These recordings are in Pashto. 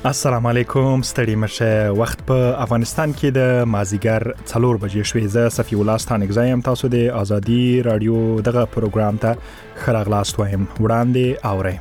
السلام علیکم، ستړي مشه. وخت په افغانستان کې د مازیګر 4 بجې شوې. زه صفی الله ستانګزی یم. تاسو د ازادي رادیو دغه پروګرام ته خراغلاست وایم. وړاندې اورئ.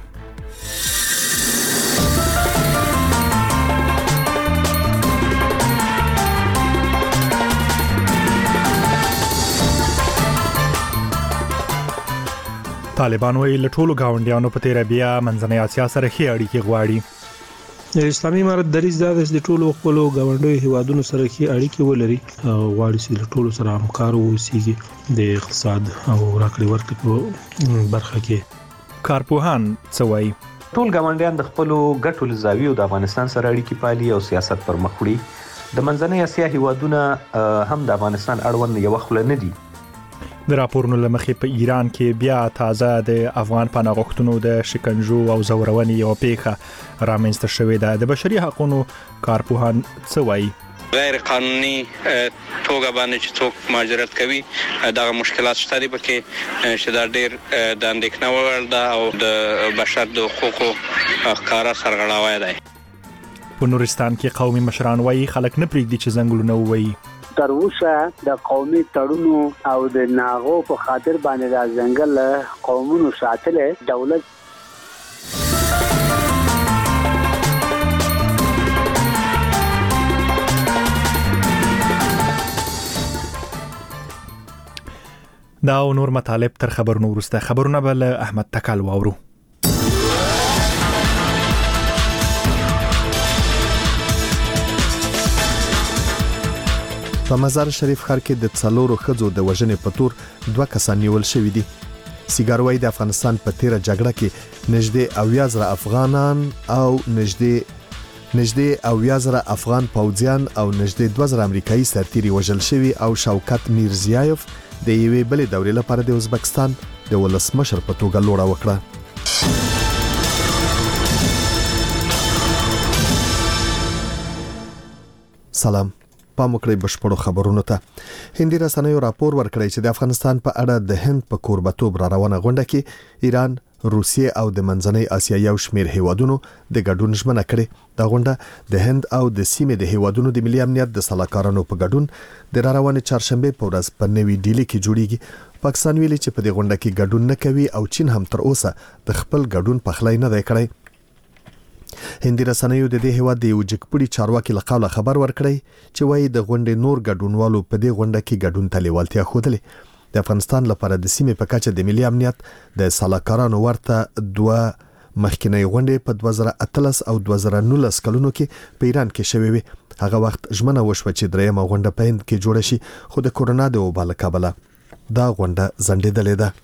طالبان وایي له ټولو گاونډیانو په تیر بیا منځنۍ اسیا سره ښې اړیکې غواړي. اسلامي امارت دریځ دا د ټولو خپل غونډوي هیوادونو سره کې اړیکې ولري او غواړي چې له ټولو سره همکار اوسي د اقتصاد او راکړې ورکړې په برخه کې. کارپوهان څه وایي؟ ټول غونډیان د خپل ګټو لزاویو د افغانستان سره اړیکې پالي او سیاست پر مخ وړي. د منځنۍ اسیا هیوادونه هم د افغانستان اړوند یو خل نه دي. د راپورونو لمخې په ایران کې بیا تازه د افغان پناه غوښتنو د شکنجو او زورونې یو پیښه رامنځته شوې ده. د بشري حقوقو کارپوهان څه وایي؟ غیر قانوني توګه باندې چې څوک مهاجرت کوي دغه مشکلات شته دي پکې چې دا ډېر د اندېښنې وړ ده او د بشر د حقوقو ښکارا سرغړاوی دی. په نورستان کې قومي مشران وایي خلک نه پرېږدي چې ځنګلونه ووهي. تر اوسه د قومي تړونو او د ناغو په خاطر باندې د ځنګل قومونو ساتل دولت دا او نور مطالب تر خبرونو وروسته. خبرونه به له احمد تکل واورو. په مزار شریف ښار کې د 4 ښځو د وژنې په تور 2 کسان نیول شوي دي. سیګاروي د افغانستان په تیره جګړه کې نږدې 80,000 افغانان او نږدې 80,000 افغان پوځیان او نږدې 2000 امریکایي سرتیري وژل شوي او شوکت میرزیایف د یوې بلې دورې لپاره د ازبکستان د ولسمشر په توګه لوړه وکړه. سلام، پام وکړئ بشپړو خبرونو ته. هندي رسنیو راپور ورکړی چې د افغانستان په اړه د هند په کوربتوب را روانه غونډه کې ایران، روسیې او د منځنۍ اسیا یو شمېر هیوادونو د ګډون ژمنه کړې. دا غونډه د هند او د سیمې د هیوادونو د ملي امنیت د سلاکارانو په ګډون د را روانې چهارشنبه په ورځ په نوې ډیلي کې جوړیږي. پاکستان ویلي چې په دې غونډه کې ګډون نه کوي او چین هم تر اوسه د خپل ګډون پخلی نه دی کړی. هندي رسنیو د دې هیواد د یو جګپړي چارواکي له قوله خبر ورکړی چې وایي د غونډې نور ګډونوالو په دې غونډه کې ګډون ته لیوالتیا ښودلې. د افغانستان لپاره د سیمې په کچه د ملي امنیت د سلاکارانو ورته 2 مخکینی غونډې په 2013 او 2019 کلونو کې په ایران کې شوې وي. هغه وخت ژمنه وشوه چې درېمه غونډه په هند کې جوړه شي، خو د کورونا د وبا له کبله دا غونډه ځنډېدلې ده.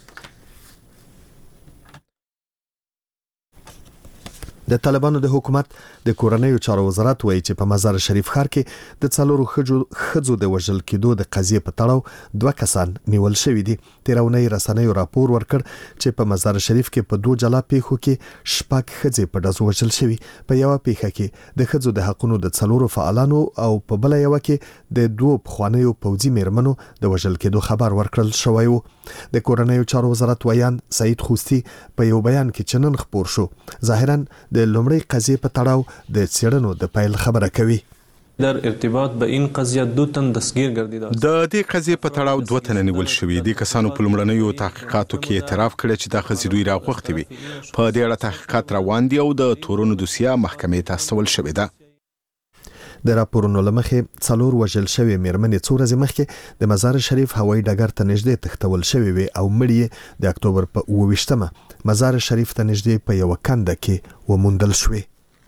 د طالبانو د حکومت د کورنیو چارو وزارت وایي چې په مزار شریف ښار کې د 4 ښځو د وژل کېدو د قضیې په تړاو 2 کسان نیول شوي دي. تیرونی رسنیو راپور ورکړ چې په مزار شریف کې په 2 جلا پیښو کې 6 ښځې په ډزو وژل شوي. په یو پیښه کې د ښځو د حقوقو د 4 فعالانو او په بل یو کې د 2 پخوانیو پوځي میرمنو د وژل کېدو خبر ورکړل شوی و. د کورنیو چارو وزارت ویان سعید خوستی په یو بیان کې چنن خبر شو ظاهرا د لومړی قضیه په تړاو د څېړنو د پیل خبره کوي. در ارتباط به این قضیه 2 تن دستگیر گردیده است. د دې قضیه په تړاو 2 تن نیول شوي دي. کسانو په لومړنیو تحقیقاتو کې اعتراف کړی چې د خزیروي راغوښتي وي. په دې اړه تحقیقات روان دي او د تورونو دوسیه محکمې ته استول شوې ده. د راپورونو لمخې 4 وژل شوی میرمنې څو ورځې مخکې د مزار شریف هوایي ډګر ته نږدې تښتول شوی وي او مړی د اکتوبر په 28مه مزار شریف ته نږدې په یو کنده کې وموندل شوی.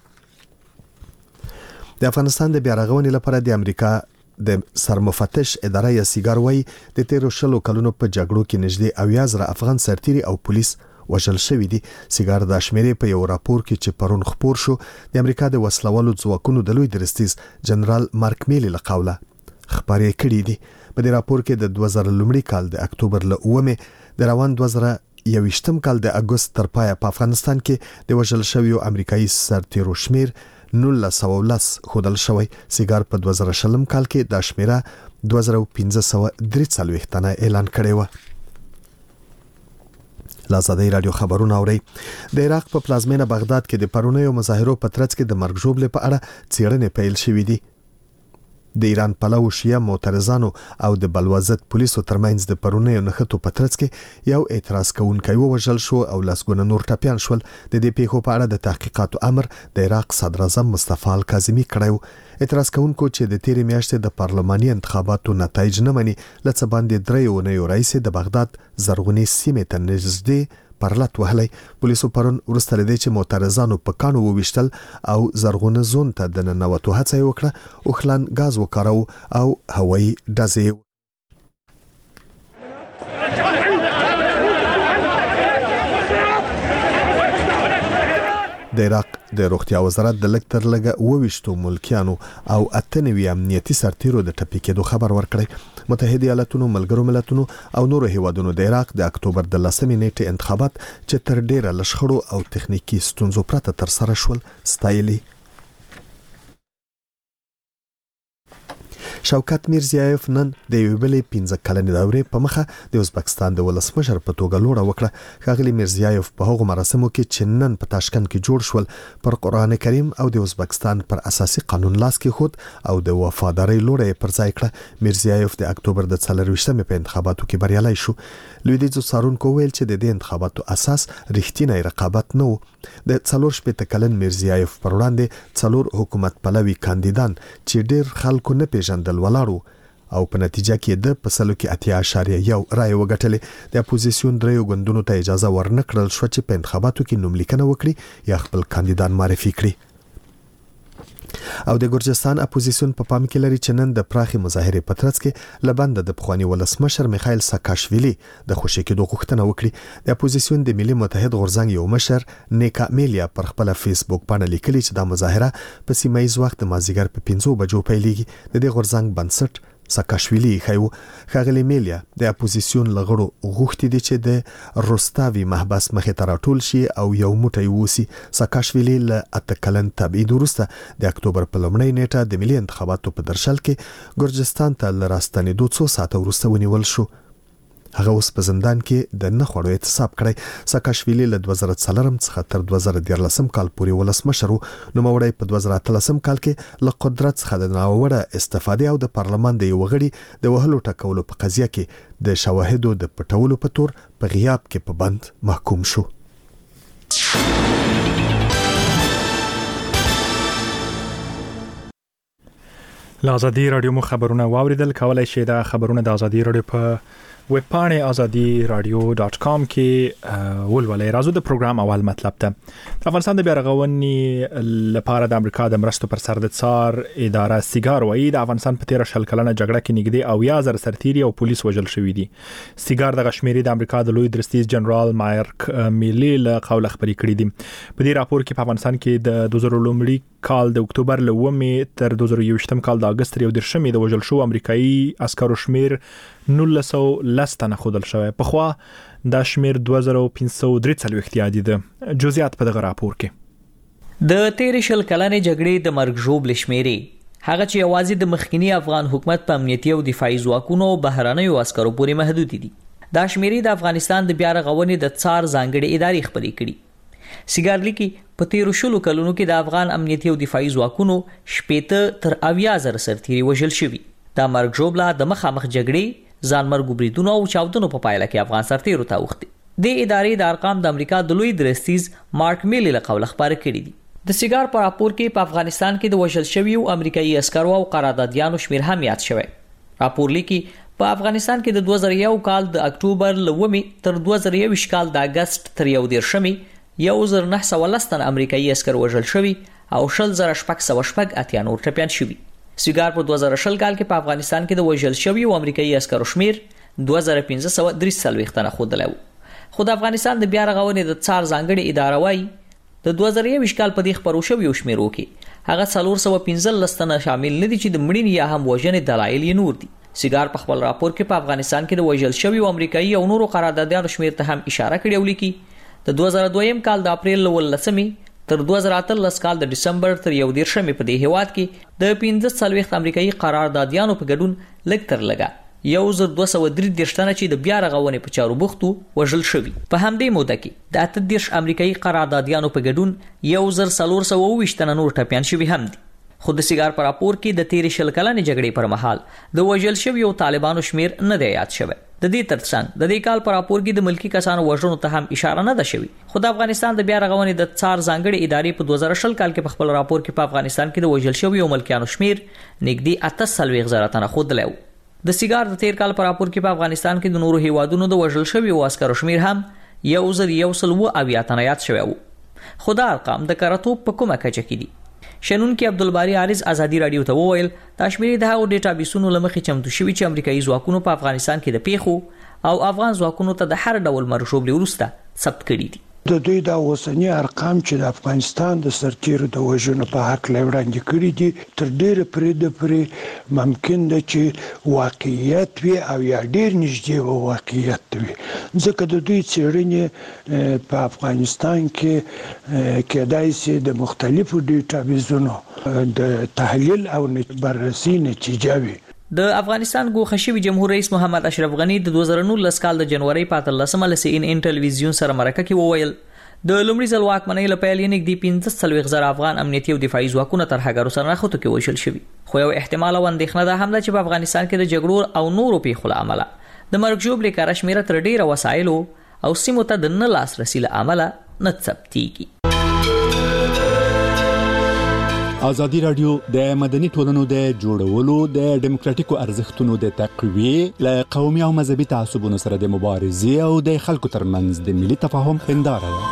د افغانستان د بیارغونې لپاره د امریکا د سرمفتش اداره یا سیګاروي د 13 کلونو په جګړو کې نږدې 80,000 افغان سرتیري او پولیس وژل شوی دي. سیګار د شمیرې په یو راپور کې چې پرون خبر شو د امریکا د وسلوالو ځواکونو د لوی درستیز جنرال مارک میلی له قوله خبرې کړې دي. په دې راپور کې د 2000 کال د اکتوبر له 9 د روان 2021 کال د اگست تر پایه په افغانستان کې د وژل شویو امریکایي سرتیرو شمیر 1910 خودل شوی. سیګار په 2020 کال کې د شمیره 2543 تنه اعلان کړی و. لازادي رادیو خبرونه اوري. د عراق په پلازمینه بغداد کې د پرونیو مظاهرو په ترڅ کې د مرګ ژوبلې په اړه څېړنې پیل شوې دي. د ایران پلو شیعه معترضانو او د بلوزت پولیسو ترمنځ د پرونیو نښتو په ترڅ کې یو اعتراض کوونکی ووژل شو او لسګونه نور ټپيان شول. د دې پیښو په اړه د تحقیقاتو امر د عراق صدر اعظم مصطفی الکاظمی کړو. اعتراض کوونکو چې د تیرې میاشتې د پارلماني انتخاباتو نتایج نه مني لڅ باندې درېونه یو رئیس د بغداد زرغونی سیمه ته نږدې پرلط وهلی. پولیسو پرون ورسته لدی چې معترضانو په کانو وویشتل او زرغونه زون ته د ننوتو هڅه وکړه او خلان غاز وکارو او هوایي ډزې. د عراق د روغتیا وزارت د لکتر لګه وویشتو ملکیانو او اتنوي امنیتي سرتیرو د ټپي کېدو خبر ورکړی. متحده ایالاتونو، ملګرو ملتونو او نورو هیوادونو د عراق د اکتوبر د 10 نیټې انتخابات چې تر ډیره لشخړو او تخنیکی ستونزو پرته تر سره شول ستایلی. شوکت میرزیایف نن د یو بلې 15 کلنې دورې په مخه د ازبکستان د ولسمشر په توګه لوړه وکړه. ښاغلي میرزیایف په هغو مراسمو کې چې نن په تاشکند کې جوړ شول پر قرآن کریم او د ازبکستان پر اساسي قانون لاس کې خود او د وفاداری لوړه پر ځای کړه. میرزیایف د اکتوبر د 24مې په انتخاباتو کې بریالي شو. لویدیځو څارونکو ویل چې د دې انتخاباتو اساس رښتینی رقابت نه و. د 40 کلن میرزیایف پر وړاندې 4 حکومت پلوي کاندیدان چې ډیر خلکو نه پیژندل ولاړو او په نتیجه کې د پسلو کې 80.1 رای وګټلې. د اپوزیسیون دریو ګوندونو ته اجازه ورنکړل شو چې په انتخاباتو کې نوملیکنه وکړي یا خپل کاندیدان معرفي کړي. او د ګرجستان اپوزیسیون په پام کې لري چې نن د پراخي مظاهرې په ترڅ کې لبند د پخوانی ولسمشر میخائیل ساکاشویلی د خوشی کېدو غوښتنه وکړي. د اپوزیسیون د ملي متحد غورځنګ یو مشر نیکا میلیا پر خپل فیسبوک باندې لیکلي چې د مظاهره په سیمایي وخت د مازیګر په 5 بجو پیلېږي. د دې غورځنګ بنسټ ساکاشویلی ښاغلي میلیا د اپوزیسیون لغړو غوښتي دي چې د روستاوي محبس مخې ته راټول شي او یو موټی ووسی. ساکاشویلی له 8 کلن تبعید وروسته د اکتوبر په لومړۍ نیټه د ملي انتخاباتو په درشل کې ګرجستان ته لراستنېدو 2 ساعته وروسته ونیول شو. هغه اوس په زندان کې د نخړو اعتصاب کړی. ساکاشویلی له 2004 څخه تر 2013 کال پورې ولسمشر و. نوموړی په 2013 کال کې له قدرت څخه د ناوړه استفادې او د پارلمان د یو غړي د وهلو ټکولو په قضیه کې د شواهدو د پټولو په تور په غیاب کې په بند محکوم شو. لازادي رادیو مو خبرونه واوریدل. کولای شئ دا خبرونه د ازادي رادیو په ویب پاڼې azadi-radio.com کې ولولئ. راځو د پروګرام اول مطلب ته. د افغانستان د بیا رغونې لپاره د امریکا د مرستو پر سر د څار اداره سیګار وایي د افغانستان په 13 کلنه جګړه کې نږدې 80,000 سرتیري او پولیس وژل شوي دي. سیګار د غشمیري د امریکا د لوی درستیز جنرال مایرک میلی له قوله خبرې کړې دي. په دې راپور کې په افغانستان کې د 2000 کال د اکتوبر له 9 تر 2021 کال د اگست 13 د وژل شو امریکایي عسکرو شمیر 1910 تنه خودل شوی. په خوا دا شمیر 2543 یادی ده. جزئیات په دغه راپور کې د 13 کلنې جګړې د مرګ ژوبل شمیرې هغه چې یوازې د مخکنی افغان حکومت په امنیتي او دفاعي ځواکونو بهرانيو عسکرو پورې محدود دي. دا شمیرې د افغانستان د بیا رغونې د څار ځانګړي ادارې خبرې کړي. سیګار لیکي په 13 کلونو کې د افغان امنیتي او دفاعي ځواکونو 70 تر 80,000 سرتیري وژل شوي. دا مرګ ژوبله د مخامخ جګړې ځانمرګ بریدونو او چاودنو په پایله کې افغان سرتیرو ته اوښتي. د ادارې د ارقام د امریکا د لوی درستیز مارک میلی له قوله خبره کړې دي. د سیګار په راپور کې په افغانستان کې د وژل شویو امریکایي عسکرو او قراردادیانو شمیر هم یاد شوی. راپور لیکي په افغانستان کې د 2001 کال د اکتوبر له 9 تر 2021 کال د اگست تر 11 1910 تن امریکایي عسکر وژل شوي او 10,608 نور ټپيان شوي. سیګار په 2020 کال کې په افغانستان کې د وژل شوي او امریکایي عسکرو شمیر 2543 تنه خودلو. خو د افغانستان د بیا رغونې د څار ځانګړي اداره وايي د 2021 کال په دې خبرو شوی شمیرو کې هغه 415 تنه شامل نه دي چې د مړینې یا هم وژنې دلایل یې نور دي. سیګار په خپل راپور کې په افغانستان کې د وژل شوي او امریکایي او نورو قراردادیانو شمیر ته هم اشاره کړې ولیکي د 2002 کال د اپریل 19 تر 2013 کال د دسمبر تر 11 په دې هیواد کې د 15 امریکایي قراردادیانو په ګډون لږ تر لږه 1233 تنه چې د بیا رغونې په چارو بوختو وژل شوي. په همدې موده کې د 38 امریکایي قراردادیانو په ګډون 1420 تنه نور ټپیان شوي هم دي. خو د سیګار پر راپور کې د تیرې شل کلنې جګړې پر مهال د وژل شویو طالبانو شمیر نه دی یاد شوی. د دې ترڅنګ د دې کال پر راپور کې د ملکی کسانو وژنو ته هم اشاره نه ده شوی. خو د افغانستان د بیا رغونې د څار ځانګړي ادارې په 2020 کال کې په خپل راپور کې په افغانستان کې د وژل شویو ملکیانو شمیر نږدې 48,000 تنه ښودلی و. د سیګار د تیر کال پر راپور کې په افغانستان کې د نورو هیوادونو د وژل شویو عسکرو شمیر هم 1,170 تنه یاد شوی و. خو دا ارقام د کارتوب په کومه کچه کې دي؟ شنونکي عبدالباری عارض ازادي رادیو ته وویل دا شمیرې د هغو ډیټابیسونو له مخې چمتو شوي چې امریکایي ځواکونو په افغانستان کې د پیښو او افغان ځواکونو ته د هر ډول مرشوبلې وروسته ثبت کړي دي. د دوی دا اوسنی ارقام چې د افغانستان د سرتیرو د وژنو په حق له وړاندې کړي دي تر ډیره پرې ممکن ده چې واقعیت وي او یا ډیر نږدې واقعیت وي، ځکه د دوی څېړنې په افغانستان کې کېدای شي د مختلفو ډیټابیسونو د تحلیل او بررسي نتیجه وي. د افغانستان ګوښه شوي جمهور رئیس محمد اشرف غنی د 2019 کال د جنوري 15 له CNN ټلویزیون سره مرکه کې وویل د لومړي ځل واکمنۍ له پیل یې نږدې 15,000 افغان امنیتي او دفاعي ځواکونه تر هغه سره نښتو کې وژل شوي. خو یو احتمال او اندېښنه ده هم ده چې په افغانستان کې د جګړو او نورو پیښو له امله د مرګ ژوبلې کاره شمېره تر ډیره وسایلو او سیمو ته د نه لاسرسي له امله نه ثبتېږي. ازادي راډیو د مدني ټولنو د جوړولو د ډیموکراتیکو ارزښتونو د تقویې له قومي او مذهبي تعصبونو سره د مبارزې او د خلکو ترمنځ د ملي تفاهم هنداره ده.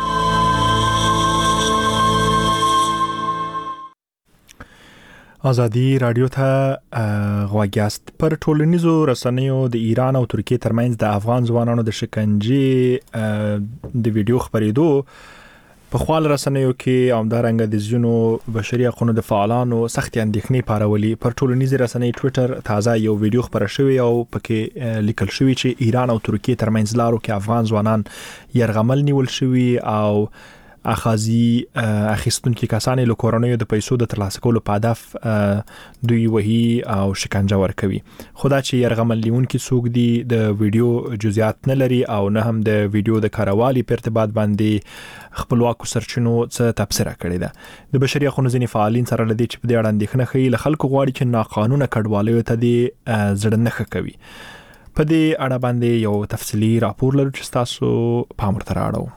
ازادي راډیو ته غواګاست. پر ټولنیزو رسنیو د ایران او ترکیه ترمنځ د افغان ځوانانو د شکنجې د ویډیو خبرېدو په خپل رسنیو کې همدارنګه د ځینو بشري حقوقو د فعالانو سخت اندېښنې پارولي. پر ټولنیزو رسنیو ټوئیټر تازه یو ویډیو خبره شوی او پکې لیکل شوی چې ایران او ترکیه ترمنځ لارو کې افغان ځوانان يرغمل نیول شوی او اخازي اخیستونکو کسان له کورونو د پیسو د ترلاسه کولو په هدف دوی وਹੀ او شکنجه ورکوي. خدا چې يرغمل لیونکو څوک دي د ویډیو جزئیات نه لري او نه هم د ویډیو د کاروالي په ارتباط باندې خپلواکو سرچینو څخه تبصره کړې ده. د بشري حقوقو ځینې فعالین سره لدی چې په دې اړه اندېښنه کوي له خلکو غواړي چې ناقانونه کډوالۍ ته دي زړه نه کوي. په دې اړه باندې یو تفصیلی راپور لرو چې تاسو پام ورته راوړو.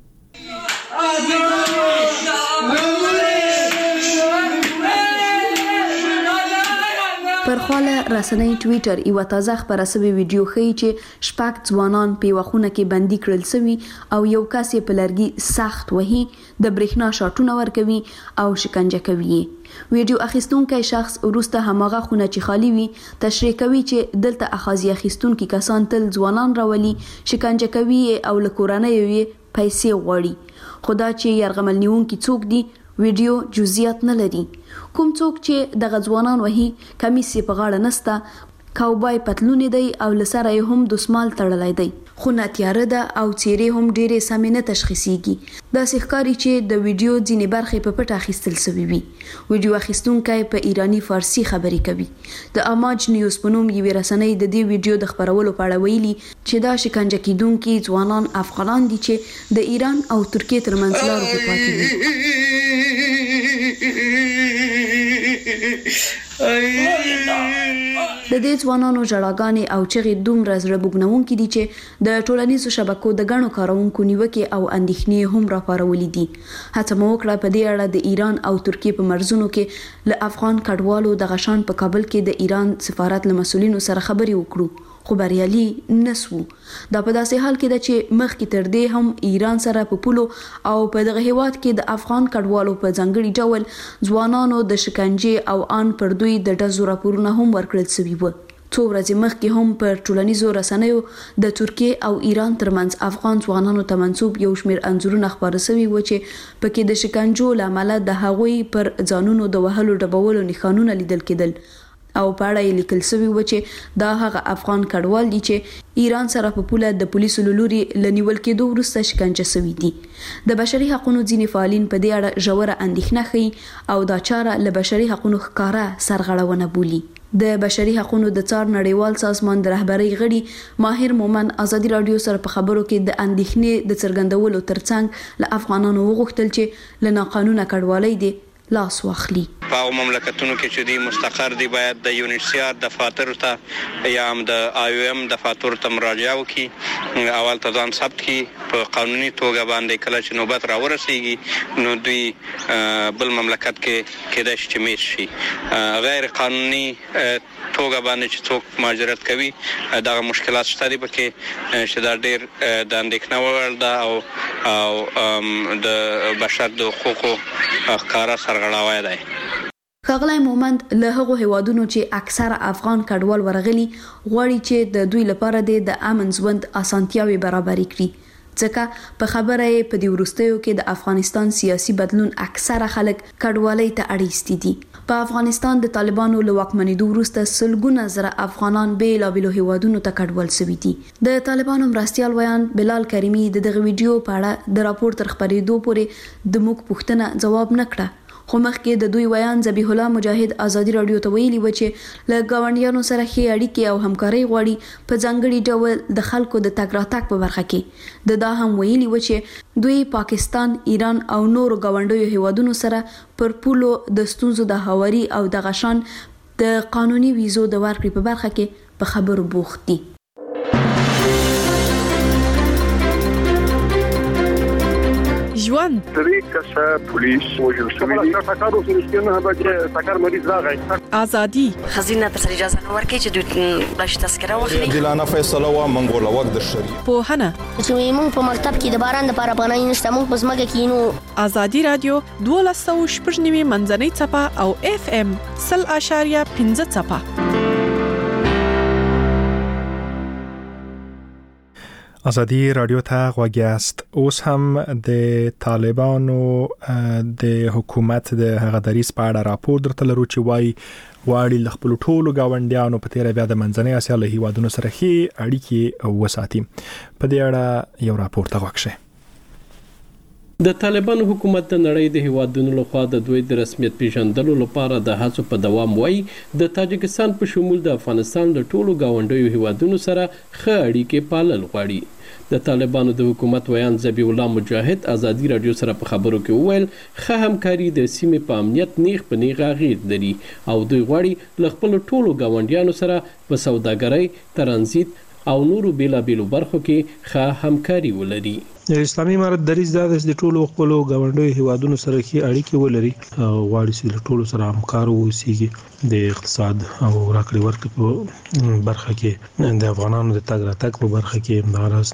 پر خواله رسنۍ ټوئیټر یو تازه خبره سوي ویډیو ښیي چې شپږ ځوانان په وخونه کې بندي کړل سوي او یو کس یې په لرګي سخت وهي، د برېښنا شاټونه ورکوي او شکنجه کوي. ویډیو اخیستونکي شخص وروسته هماغه خونه چې خالی وي تشریح کوي چې دلته اخاذي اخیستونکي کسان تل ځوانان راولي، شکنجه کوي او له کورنۍ یې پیسې غواړي. خدا چې يرغمل نیونکي څوک دي ویډیو جزئیات نه لري. کوم څوک چې د غځوانان وهي کمیس په غاړه نسته، کاوبای پتلونې دی او لسره یې هم دسمال تړلای دی، خو نتیاره ده او چیرې هم ډېرې سمې نه تشخیصیږي. داسې ښکاري چې د ویډیو ځینې برخې په پټه اخیستل سوي وي. ویډیو اخیستونکی په ایرانی فارسی خبرې کوي. د اماج نیوز په نوم یوې رسنۍ د دې ویډیو د خبرولو په اړه ویلي چې دا شکنجه کیدونکي ځوانان افغانان دي چې د ایران او ترکیه ترمنځ لارو کې پاتې دي. د دې ځوانانو ژړاګانې او چغې دومره زړه بوږنونکې دي چې د ټولنیزو شبکو د ګڼو کاروونکو نیوکې او اندېښنې هم راپارولې دي. هڅه مو وکړه په دې اړه د ایران او ترکیه په مرزونو کې له افغان کډوالو د غشان په کابل کې د ایران سفارت له مسولینو سره خبرې وکړو، خو بریالي نسو. دا په داسې حال کې ده چې مخکې تر دې هم ایران سره په پولو او په دغه هیواد کې د افغان کډوالو په ځانګړي ډول ځوانانو د شکنجې او ان پر دوی د ډزو راپورونه هم ورکړل شوي وو. څو ورځې مخکې هم پر ټولنیزو رسنیو د ترکیه او ایران ترمنځ افغان ځوانانو ته منسوب یو شمېر انځورونه خپاره شوي و چې پکې د شکنجو له امله د هغوی پر ځانونو د وهلو ډبولو نښانونه لیدل کېدل او په اړه یې لیکل شوي و چې دا هغه افغان کډوال دي چې ایران سره په پوله د پولیسو له لوري له نیول کېدو وروسته شکنجه شوي دي. د بشري حقوقو ځینې فعالین په دې اړه ژوره اندېښنه ښیي او دا چاره له بشري حقوقو ښکاره سرغړونه بولي. د بشري حقوقو د څار نړیوال سازمان د رهبرۍ غړي ماهر مومن ازادي رادیو سره په خبرو کې د اندېښنې د څرګندولو ترڅنګ له افغانانو وغوښتل چې له ناقانونه کډوالۍ دي لاس واخلي. په مملکتونو کې چې دی مستقر دی باید د یونیسیار دفاتر ته یا هم د IOM دفاتر ته مراجعه وکړي، اول ته ځان ثبت کړي په قانوني توګه باندې. کله چې نوبت راورسیږي نو دوی بل مملکت کې کېدای شي چې میش شي. غیر قانوني توګه باندې چې څوک مهاجرت کوي دغه مشکلات شته دي پکې چې دا ډېر د اندېښنې وړ ده او د بشر د حقوقو ښکاره سرغړاوی دی. ښاغلی مومند له هغو هیوادونو چې اکثره افغان کډوال ورغلي غواړي چې د دوی لپاره د امن ژوند اسانتیاوي برابرې کړي، ځکه په خبره یې په دې وروستیو کې د افغانستان سیاسي بدلون اکثره خلک کډوالۍ ته اړیستي دي. په افغانستان د طالبانو له واکمنېدو وروسته سلګونه زره افغانان بېلابېلو هیوادونو ته کډوال شوي دي. د طالبانو مرستیال ویان بلال کریمي د دغه ویډیو په اړه د راپور تر خپرېدو پورې د موږ پوښتنه ځواب نه کړه، خو مخکې د دوی ویان ذبیح الله مجاهد ازادي رادیو ته ویلي و چې له ګاونډیانو سره ښې اړیکې او همکاري غواړي، په ځانګړي ډول د خلکو د تګ راتګ په برخه کې. دا هم ویلي و چې دوی پاکستان، ایران او نورو ګاونډیو هیوادونو سره پر پولو د ستونزو د هواري او د غشان د قانوني ویزو د ورکړې په برخه کې په خبرو بوخت دي. ژوند درې کسه پولیس وژل شوي دي. ټاکارو سره نه هغه ټاکار مریض راغی. ازادي خزینه پر اجازه نه ورکړي چې دوی بلش تذکره واخلي. دلانه فیصله وا منګول وخت د شریعت په هنه چې موږ په مکتب کې د باران لپاره پناه نشته، موږ په ځمکه کې نو. ازادي رادیو 12.9 منځنۍ چپه او FM 0.5 چپه. ازادي رادیو ته غوږیاست. اوس هم د طالبانو د حکومت د هغه دریس په اړه راپور درته لرو چې وايي غواړي له خپل ټولو گاونډیانو په تیر بیا د منځنۍ اسیا له هیوادونو سره ښې اړیکې وساتي. په دې اړه یو راپور ته غوښه. د طالبانو حکومت د نړۍ د هیوادونو لخوا د دوی د رسمیت پیژندلو لپاره د هڅو په دوام وایي د تاجکستان په شمول د افغانستان د ټولو گاونډیو هیوادونو سره ښه اړیکې پالل غواړي. د طالبانو د حکومت ویان ذبیح الله مجاهد ازادي رادیو سره په خبرو کې وویل ښه همکاري د سیمې په امنیت نیغ په نیغ اغېز لري او دوی غواړي له خپلو ټولو ګاونډیانو سره په سوداګرۍ، ترانزیت او نورو بیلابیلو برخو کې ښه همکاري ولري. اسلامي امارت دریځ دا د ټولو خپل غونډو هیوادونو سره کې اړیکې ولري او غواړي چې له ټولو سره همکار اوسيږي د اقتصاد او راکړې ورکړې په برخه کې، د افغانانو د تګ راتګ په برخه کې، همداراز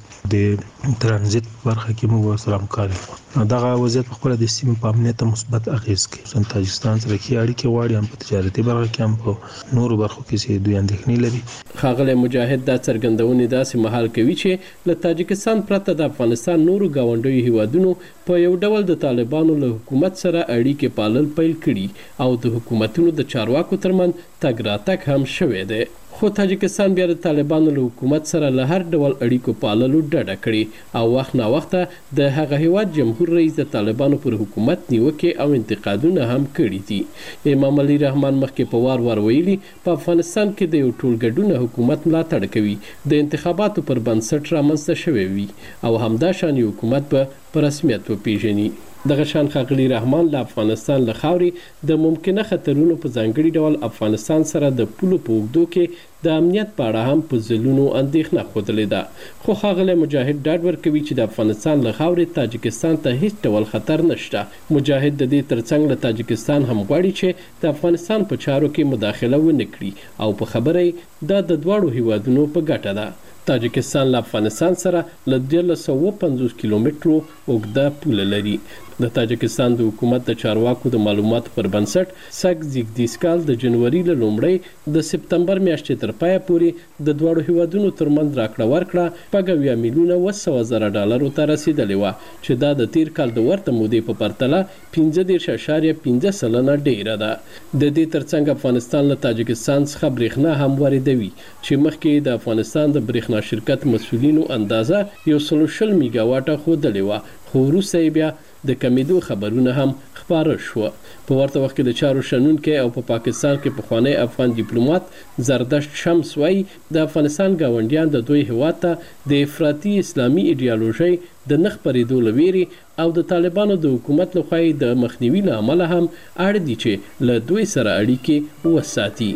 د ترانزیت په برخه کې موږ سره همکاري کوو. دغه وضعیت په خپل د سیمې په امنیت مثبت اغیز کوي. تاجکستان سره کې اړیکې غواړي هم په تجارتي برخه کې هم په نورو برخو کې چې دوی اندېښنې لري. ښاغلی مجاهد دا څرګندونې داسې مهال کوي چې له تاجکستان پرته د افغانستان نورو گاونډیو هیوادونو په یو ډول د طالبانو له حکومت سره اړیکې پالل پیل کړي او د حکومتونو د چارواکو ترمنځ تګ راتګ هم شوی دی. خو تاجکستان بیا د طالبانو له حکومت سره له هر ډول اړیکو پاللو ډډه کړي او وخت نا وخته د هغه هیواد جمهور رئیس د طالبانو پر حکومت نیوکې او انتقادونه هم کړي دي. امام علي رحمان مخکې په وار ویلي په افغانستان کې د یو ټولګډونه حکومت ملاتړ کوي، د انتخاباتو پر بنسټ رامنځته شوی وي او همدا شان حکومت په رسمیت وپیژني. دغه شان ښاغلي رحمان له افغانستان له خاورې د ممکنه خطرونو په ځانګړي ډول افغانستان سره د پولو په اوږدو کې د امنیت په اړه هم په ځلونو اندېښنه ښودلې ده. خو ښاغلی مجاهد ډاډ ورکوي چې د افغانستان له خاورې تاجکستان ته هیڅ ډول خطر نشته. مجاهد د دې ترڅنګ له تاجکستان هم غواړي چې د افغانستان په چارو کې مداخله ونه کړي او په خبره دا د دواړو هیوادونو په ګټه ده. تاجکستان له افغانستان سره له 1350 کیلومترو اوږده پوله لري. د تاجکستان د حکومت د چارواکو د معلوماتو پر بنسټ سګ زیګدیسکال د جنوري له لومړۍ د سپتمبر میاشتې تر پایه پورې د دواړو هیوادونو ترمنځ راکړه ورکړه په 2 میلیونه 200,000 ډالرو ته رسیدلې وه چې دا د تیر کال د ورته مودې په پرتله 15.5 سلنه ډیره ده. د دې ترڅنګ افغانستان له تاجکستان څخه برېښنا هم واردوي چې مخکې د افغانستان د برېښنا شرکت مسؤلینو اندازه 120 میگاواټه ښودلې وه، خو وروسته یې بیا د کمیدو خبرونه هم خبره شو. په ورته وخت کې د چارو شنونکي او په پاکستان کې پخوانی افغان ډیپلوماټ زردشت شمس وایي د افغانستان ګاونډیان د دوی هیواد ته د افراطي اسلامي ایډیالوژي د نه خپرېدو له ویرې او د طالبانو د حکومت لخوا د مخنیوي له امله هم اړ دي چې له دوی سره اړیکې وساتي.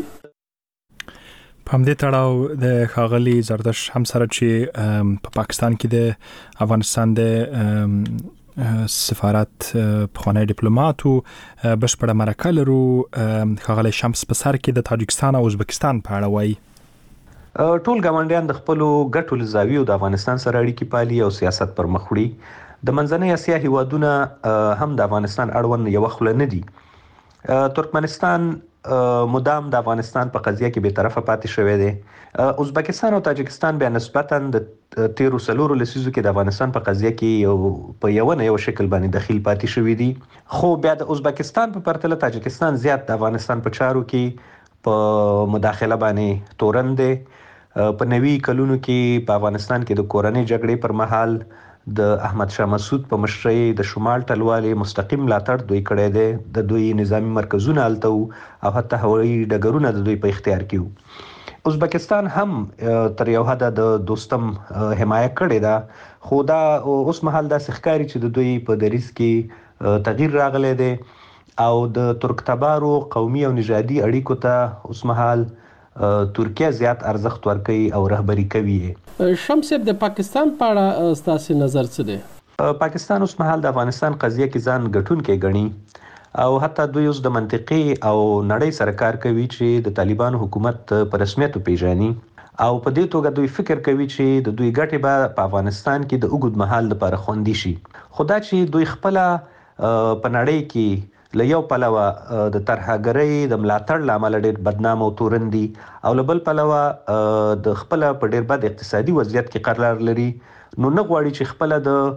په همدې تړاو د ښاغلي زردشت هم سره چې په پاکستان کې د افغانستان د سفارت پخوانی ډیپلوماټ او بشپړه مرکه لرو. ښاغلي شمس په سر کې د تاجکستان او ازبکستان په اړه وایي. ټول ګاونډیان د خپل ګټو لزاویو د افغانستان سره اړیکې پالي او سیاست پر مخ وړي. د منځنۍ اسیا هیوادونه هم د افغانستان اړوند یو خوله نه دي. ترکمنستان مدام د افغانستان په قضیه کې به طرفه پاتې شوی دی. ازبکستان او تاجکستان به نسبتاً د 13 لسیزو کې د افغانستان په قضیه کې په یو شکل باندې دخیل پاتې شوی دي. خو بیا د ازبکستان په پرتله تاجکستان زیات د افغانستان په چارو کې په مداخله باندې تورن دی. په نوي کلونو کې په افغانستان کې د کورنۍ جګړې پر مهال د احمد شاه مسعود په مشرۍ د شمال ټلوالې مستقیم ملاتړ دوی کړی دی. د دوی نظامی مرکزونه هلته او حتی هوایي ډګرونه د دوی په اختیار کې وو. ازبکستان هم تر یو حده د دوستم حمایه کړې ده، خو دا اوس مهال داسې ښکاري چې د دوی په دریځ کې تغییر راغلی دی او د ترکتبارو قومي او نژادي اړیکو ته اوس مهال ترکیه زیات ارزښت ورکوي او رهبري کوي. شمس د پاکستان په اړه ستاسو نظر څه دی؟ پاکستان اوس مهال د افغانستان قضیه کې ځان ګټونکی ګڼي او حتی دوی اوس د منطقي او نړۍ سره کار کوي چې د طالبانو حکومت په رسمیت وپیژني او په دې توګه دوی فکر کوي چې د دوی ګټې به په افغانستان کې د اوږد مهال لپاره خوندي شي. خو دا چې دوی خپل په نړۍ کې له یو پلوه د ترهګرۍ د ملاتړ لامل ډېر بدنام او تورن دي او له بل پلوه د خپل په ډېر بد اقتصادي وضعیت کې قرار لري، نو نه غواړي چې خپل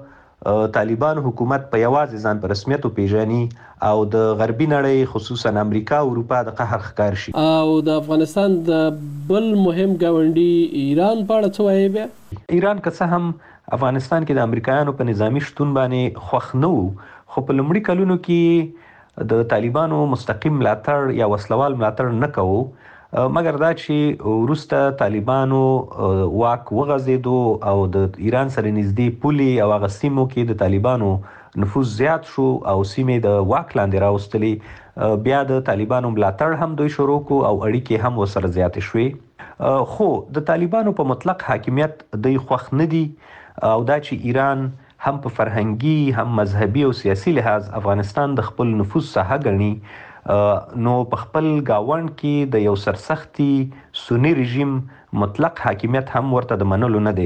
د طالبان حکومت په یوازې ځان په رسمیت وپیژني او د غربي نړۍ خصوصا امریکا او اروپا د قهر ښکار شي. او د افغانستان د بل مهم ګاونډي ایران په اړه څه وایي؟ بیا ایران که څه هم افغانستان کې د امریکایانو په نظامی شتون باندې خوښ نه وو، خو په لومړي کلونو کې د طالبانو مستقیم ملاتړ یا وسلوال ملاتړ نه کوو، مګر دا چې وروسته طالبانو واک وغځېدو او د ایران سره نږدې پولې او هغه سیمو کې د طالبانو نفوذ زیات شو او سیمې د واک لاندې راوستلې، بیا د طالبانو ملاتړ هم دوی شروع کو او اړیکې هم ورسره زیاتې شوې. خو د طالبانو په مطلق حاکمیت دوی خوښ نه دي او دا چې ایران هم په فرهنګي هم مذهبي او سیاسي لحاظ افغانستان د خپل نفوذ ساحه ګڼي، نو په خپل گاوند کې د یو سرسختي سنی رژیم مطلق حاکمیت هم ورته د منلو نه دی.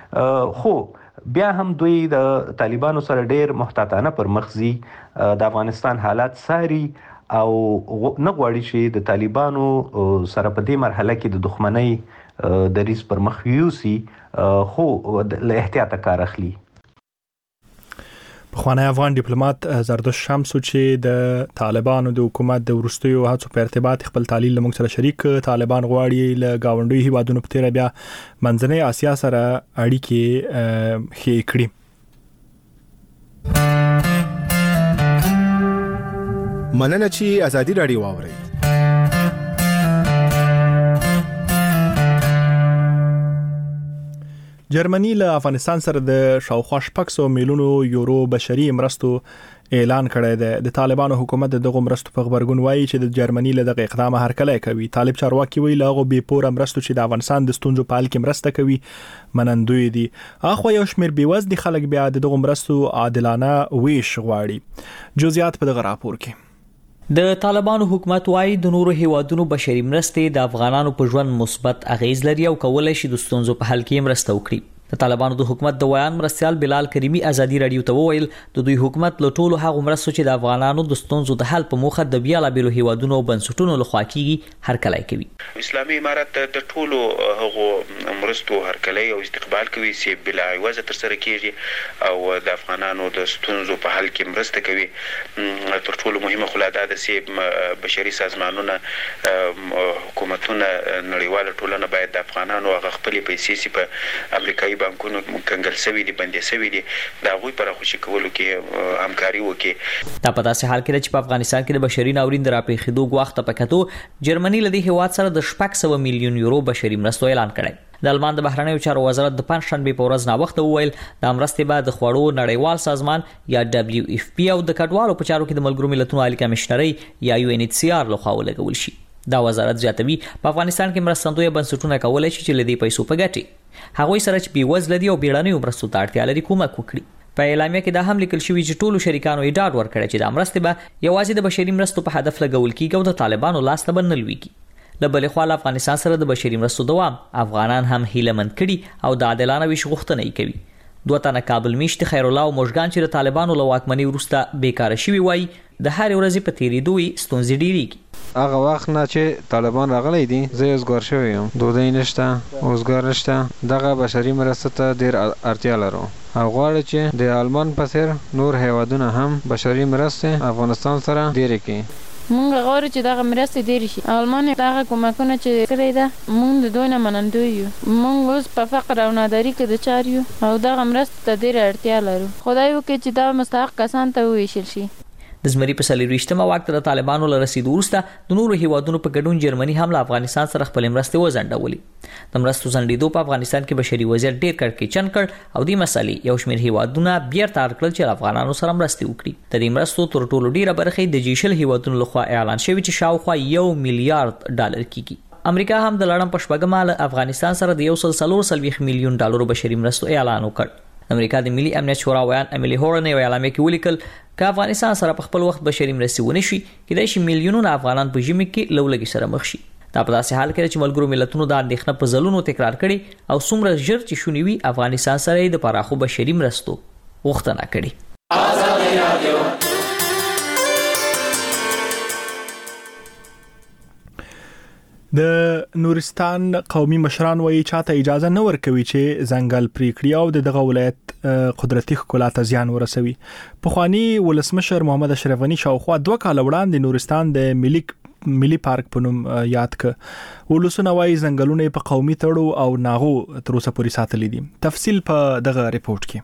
خو بیا هم دوی د طالبانو سره ډېر محتاطانه پر مخ ځي، د افغانستان حالات څاري او نه غواړي چې د طالبانو سره په دې مرحله کې د دښمنۍ دریځ پر مخ یوسي، خو له احتیاطه کار اخلي. پخوانی افغان ډیپلوماټ زردشت شمس چې د طالبانو د حکومت د ورستیو هڅو په ارتباط خپل تعلیل لمغ سره شریک، طالبان غواړي له گاونډي هیوادونو په تیر بیا منځنۍ اسیا سره اړیکې ښې کړي. مننه چې ازادي رادیو واوري. جرمني له افغانستان سره د شاوخوا 600 میلیونو یورو بشري مرستو اعلان کړی دی. د طالبانو حکومت دغه مرستو په خبرګون وایي چې د جرمني له دغه اقدام هرکلی کوي. طالب چارواکي وایي له بې پوره مرستو چې د افغانستان د ستونزو په حل کې مرسته کوي منندوی دي. اخو یو شمېر بیوزدي خلک بیا دغه مرستو عادلانه ویش غواړي. جزئیات په دغه راپور کې. د طالبانو حکومت وايي د نورو هیوادونو بشري مرستې د افغانانو په ژوند مثبت اغیز لري او کولای شي د ستونزو په حل کې مرسته وکړي. د طالبانو د حکومت د ویان مرستيال بلال کریمی ازادي رادیو ته وویل د دوی حکومت له ټولو هغو مرستو چې د افغانانو د ستونزو د حل په موخه د بیا لا بیلو هیوادونو او بنسټونو لخوا کیږي هرکلی کوي. اسلامي امارت د ټولو هغو مرستو هرکلی او استقبال کوي چې بلا عوض تر سره کیږي او د افغانانو د ستونزو په حل کې مرسته کوي. تر ټولو مهمه خو دا ده چې بشري سازمانونه حکومتونه نړیواله ټولنه باید د افغانانو هغه خپل پیسې په امریکایي بانکونو کنګل شوی دي بندي شوی دي دا غوي پر خوشي کولو کې همکاري وکړي. دا په داسې حال کې چې په افغانستان کې د بشري ناورین د راپېښېدو غوښته پکاتو جرمني لدی هیواد سره د 600 میلیون یورو بشري مرستو اعلان کړی. د آلمان د بهرنیو چارو وزارت د پنځشنبه په ورځ ناوخته وویل د مرستې بعد د خوړو نړیوال سازمان یا WFP او د کډوالو په چارو کې د ملګرو ملتونو عالی کمشنري یا UNHCR لخوا ولګول شي. دا وزارت زیاتوي په افغانستان کې مرستندوی بنسټونه کولای شي چې لدی پیسو په ګټي هغوی سره چې بیوزله دي او بیړنیو مرستو ته اړتیا لري کومک وکړي. په اعلامیه کې دا هم لیکل شوی چې ټولو شریکانو یې ډاډ ورکړی چې د مرستې به یوازې د بشري مرستو په هدف لګول کیږي او د طالبانو لاس ته نه لويږي. له بلې خوا افغانستان سره د بشري مرستو دوام افغانان هم هیلهمند کړي او د عادلانه ویش غوښتنه یې کوي. 2 تنه کابل میشت خیر الله او مشګان چې د طالبانو له واکمنۍ وروسته بیکاره شوي وای د هر ورځې په تیریدو یې ستونزې ډېریږي. هغه وخت نه چې طالبان راغلي دي زه اوسګار شوی یم دوی نشته اوسګار نشته دغه بشري مرستو ته ډېر اړتیا لرو او غواړي چې د آلمان په څیر نور هیوادونه هم بشري مرستې افغانستان سره ډېرې کړي. مونږ غواړو چې دغه مرستې ډېرې شي. آلمان دغه کومکونه چې کړی ده مونږ د دوی نه منندوی یو. مونږ اوس په فقر او ناداري کې د چار یو او دغه مرستې ته ډېره اړتیا لرو. خدای وکړي چې دا مستحق کسان ته وویشل شي. د زمري په 24مه واک ته د طالبانو له رسیدو وروسته د نورو هیوادونو په ګډون جرمني هم له افغانستان سره خپل مرستې وزنډولې. د مرستو زنډېدو په افغانستان کې بشري وضعیت ډېر کړکېچن کړ او دې مسلې یو شمېر هیوادونه بیرته اړ کړل چې افغانانو سره مرستې وکړي. د دې مرستو تر ټولو ډېره برخه د جیشل هیوادونو لخوا اعلان شوی چې شاوخوا $1 میلیارډ کیږي. امریکا هم د لړم په شپږمه له افغانستان سره د $140 میلیون بشري مرستو اعلان وکړ. امریکا د ملي امنیت شورا ویان امیلی هورن یو اعلامیه کې ولیکل چې افغانستان سره په خپل وخت بشري مرستې ونه شي کېدای شي میلیونونه افغانان په ژمي کې لولګي سره مخ شي. دا په داسې حال کې چې ملګرو ملتونو د اندېښنه په ځلونو تکرار کړي او څومره ژر چې شونې وي افغانستان سره د پراخو بشري مرستو غوښتنه کړي. د نورستان قومي مشران وایي چاته اجازه نه ورکوي چې ځنګل پرې کړي او دغه ولایت قدرتي ښکلا ته زیان ورسوي. پخوانی ولسمشر محمد اشرف غنی شاوخوا 2 کال وړاندې نورستان د ملي پارک په نوم یاد ک ولسونه وایي ځنګلونه په قومي تړو او ناغو تر اوسه پورې ساتلي دي. تفصیل په دغه ریپورت کې.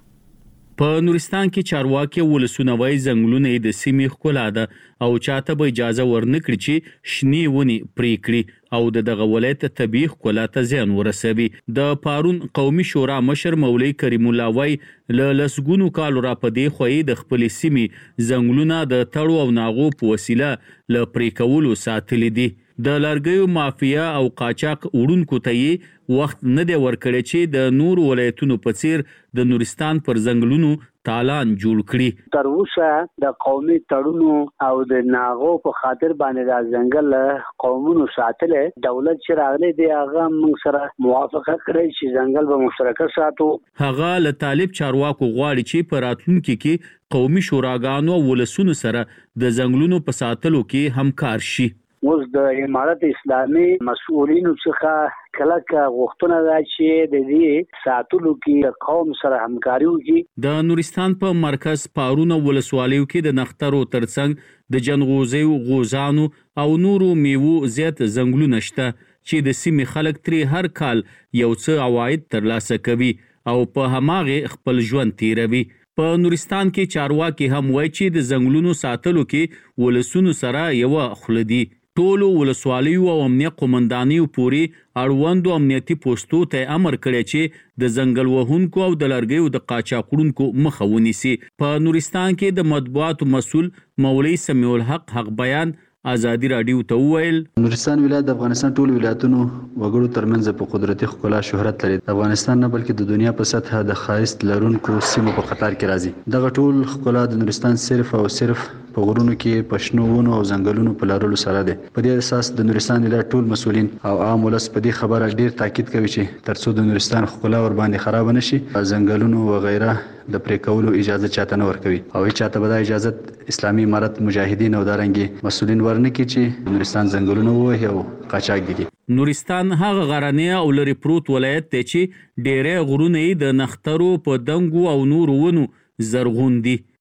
په نورستان کې چارواکي ولسونه وایي ځنګلونه د سیمې ښکلا ده او چاته به اجازه ورنکړي چې شنې ونې پرې کړي او دغه ولایت طبیعي ښکلا ته زیان ورسوي. د پارون قومي شورا مشر مولوي کریم الله وایي له لسګونو کالو را پدې خوې د خپل سیمې ځنګلونه د تړو او ناغو په وسیله له پرې کولو ساتلي دي. د لارګیو مافیا او قاچاق وړونکو ته وخت نه دی ورکړی چې د نور ولایتونو په څیر د نورستان پر ځنګلونو تالان جوړ کړي. تر اوسه د قومي تړونو او د ناغو په خاطر باندې د ځنګل قومونو ساتلې دولت چې راغلی دی هغه موږ سره موافقه کړې چې ځنګل به مشترکه ساتو. هغه له طالب چارواکو غواړي چې په راتلونکي کې قومي شوراګانو او ولسونو سره د ځنګلونو په ساتلو کې همکار شي. اوس د امارت اسلامي مسؤلینو څخه کله غوښتنه ده چې د دې ساتلو کې قوم سره همکاري وکړي. د نورستان په مرکز پارون ولسوالیو کې د نخترو ترڅنګ د جنغوزیو غوزانو او نورو میوو زیات ځنګلونه شته چې د سیمې خلک ترې هر کال یو څه عواید ترلاسه کوي او په هماغه خپل ژوند تیروي. په نورستان کې چارواکي هم وایي چې د ځنګلونو ساتلو کې ولسونو سره یو خلدي. ټولو ولسوالیو او امنیت قومندانیو پوری اړوندو امنیتي پوسټو ته امر کړی چې د ځنګل وهونکو او د لارګیو د قاچاقونکو مخه ونیسي. په نورستان کې د مطبوعاتو مسؤل مولوي سمیع الحق حق بیان ازادي رادیو ته وویل نورستان ولایت د افغانستان ټول ولایتونو وګړو ترمنځ په قدرتي ښکلا شهرت لري. افغانستان نه بلکې د دنیا په سطح د ښایست لرونکو سیمو په قطار کې راځي. دغه ټول ښکلا د نورستان صرف او صرف په غرونو کې پښنو ونو او ځنګلونو په لارلو سره ده. په دې اساس د نورستان ولایت ټول مسؤلین او عام ولس په دې خبره ډیر تاکید کوي چې ترڅو د نورستان ښکلا ور باندې خراب نشي ځنګلونو و غیره د پرې کولو اجازه چاته نه ورکوي او چاته به د اجازه اسلامي امارت مجاهدین او دارنګي مسؤلین ورنکي چې نورستان ځنګلونه وهي او قاچاق دي. نورستان هغه غرنی او لري پروت ولایت دی چې ډېرې غرونه د نخترو په دنګو او نور ونو زرغون دي.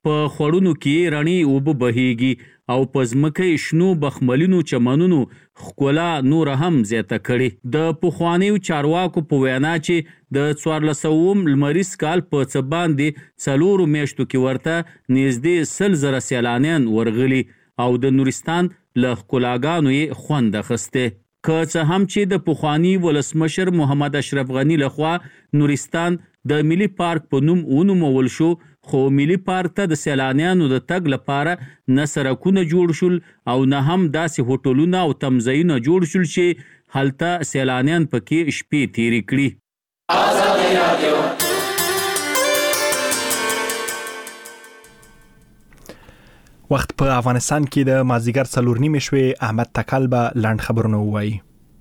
په خوړونو کې رڼې اوبه بهیږي او په ځمکه شنو بخملینو چمنونو ښکلا نور هم زیاته کړي. د پخوانیو چارواکو په وینا چې د 1400 لمریز کال په څه باندې 4 میاشتو کې ورته نږدې 100,000 سیلانیان ورغلي او د نورستان له ښکلاګانو یې خوند اخیستی. که څه هم چې د پخواني ولسمشر محمد اشرف غني لخوا نورستان د ملي پارک په نوم ونومول شو، خو ملي پارک ته د سیلانیانو د تګ لپاره نه سړکونه جوړ شول او نه هم داسې هوټلونه او تمځایونه جوړ شول چې هلته سیلانیان پکې شپې تیرې کړي. ازادي رادیو وخت په افغانستان کې د مازیګر 4:30 شوې. احمد تکل به لاند خبرونه وایي.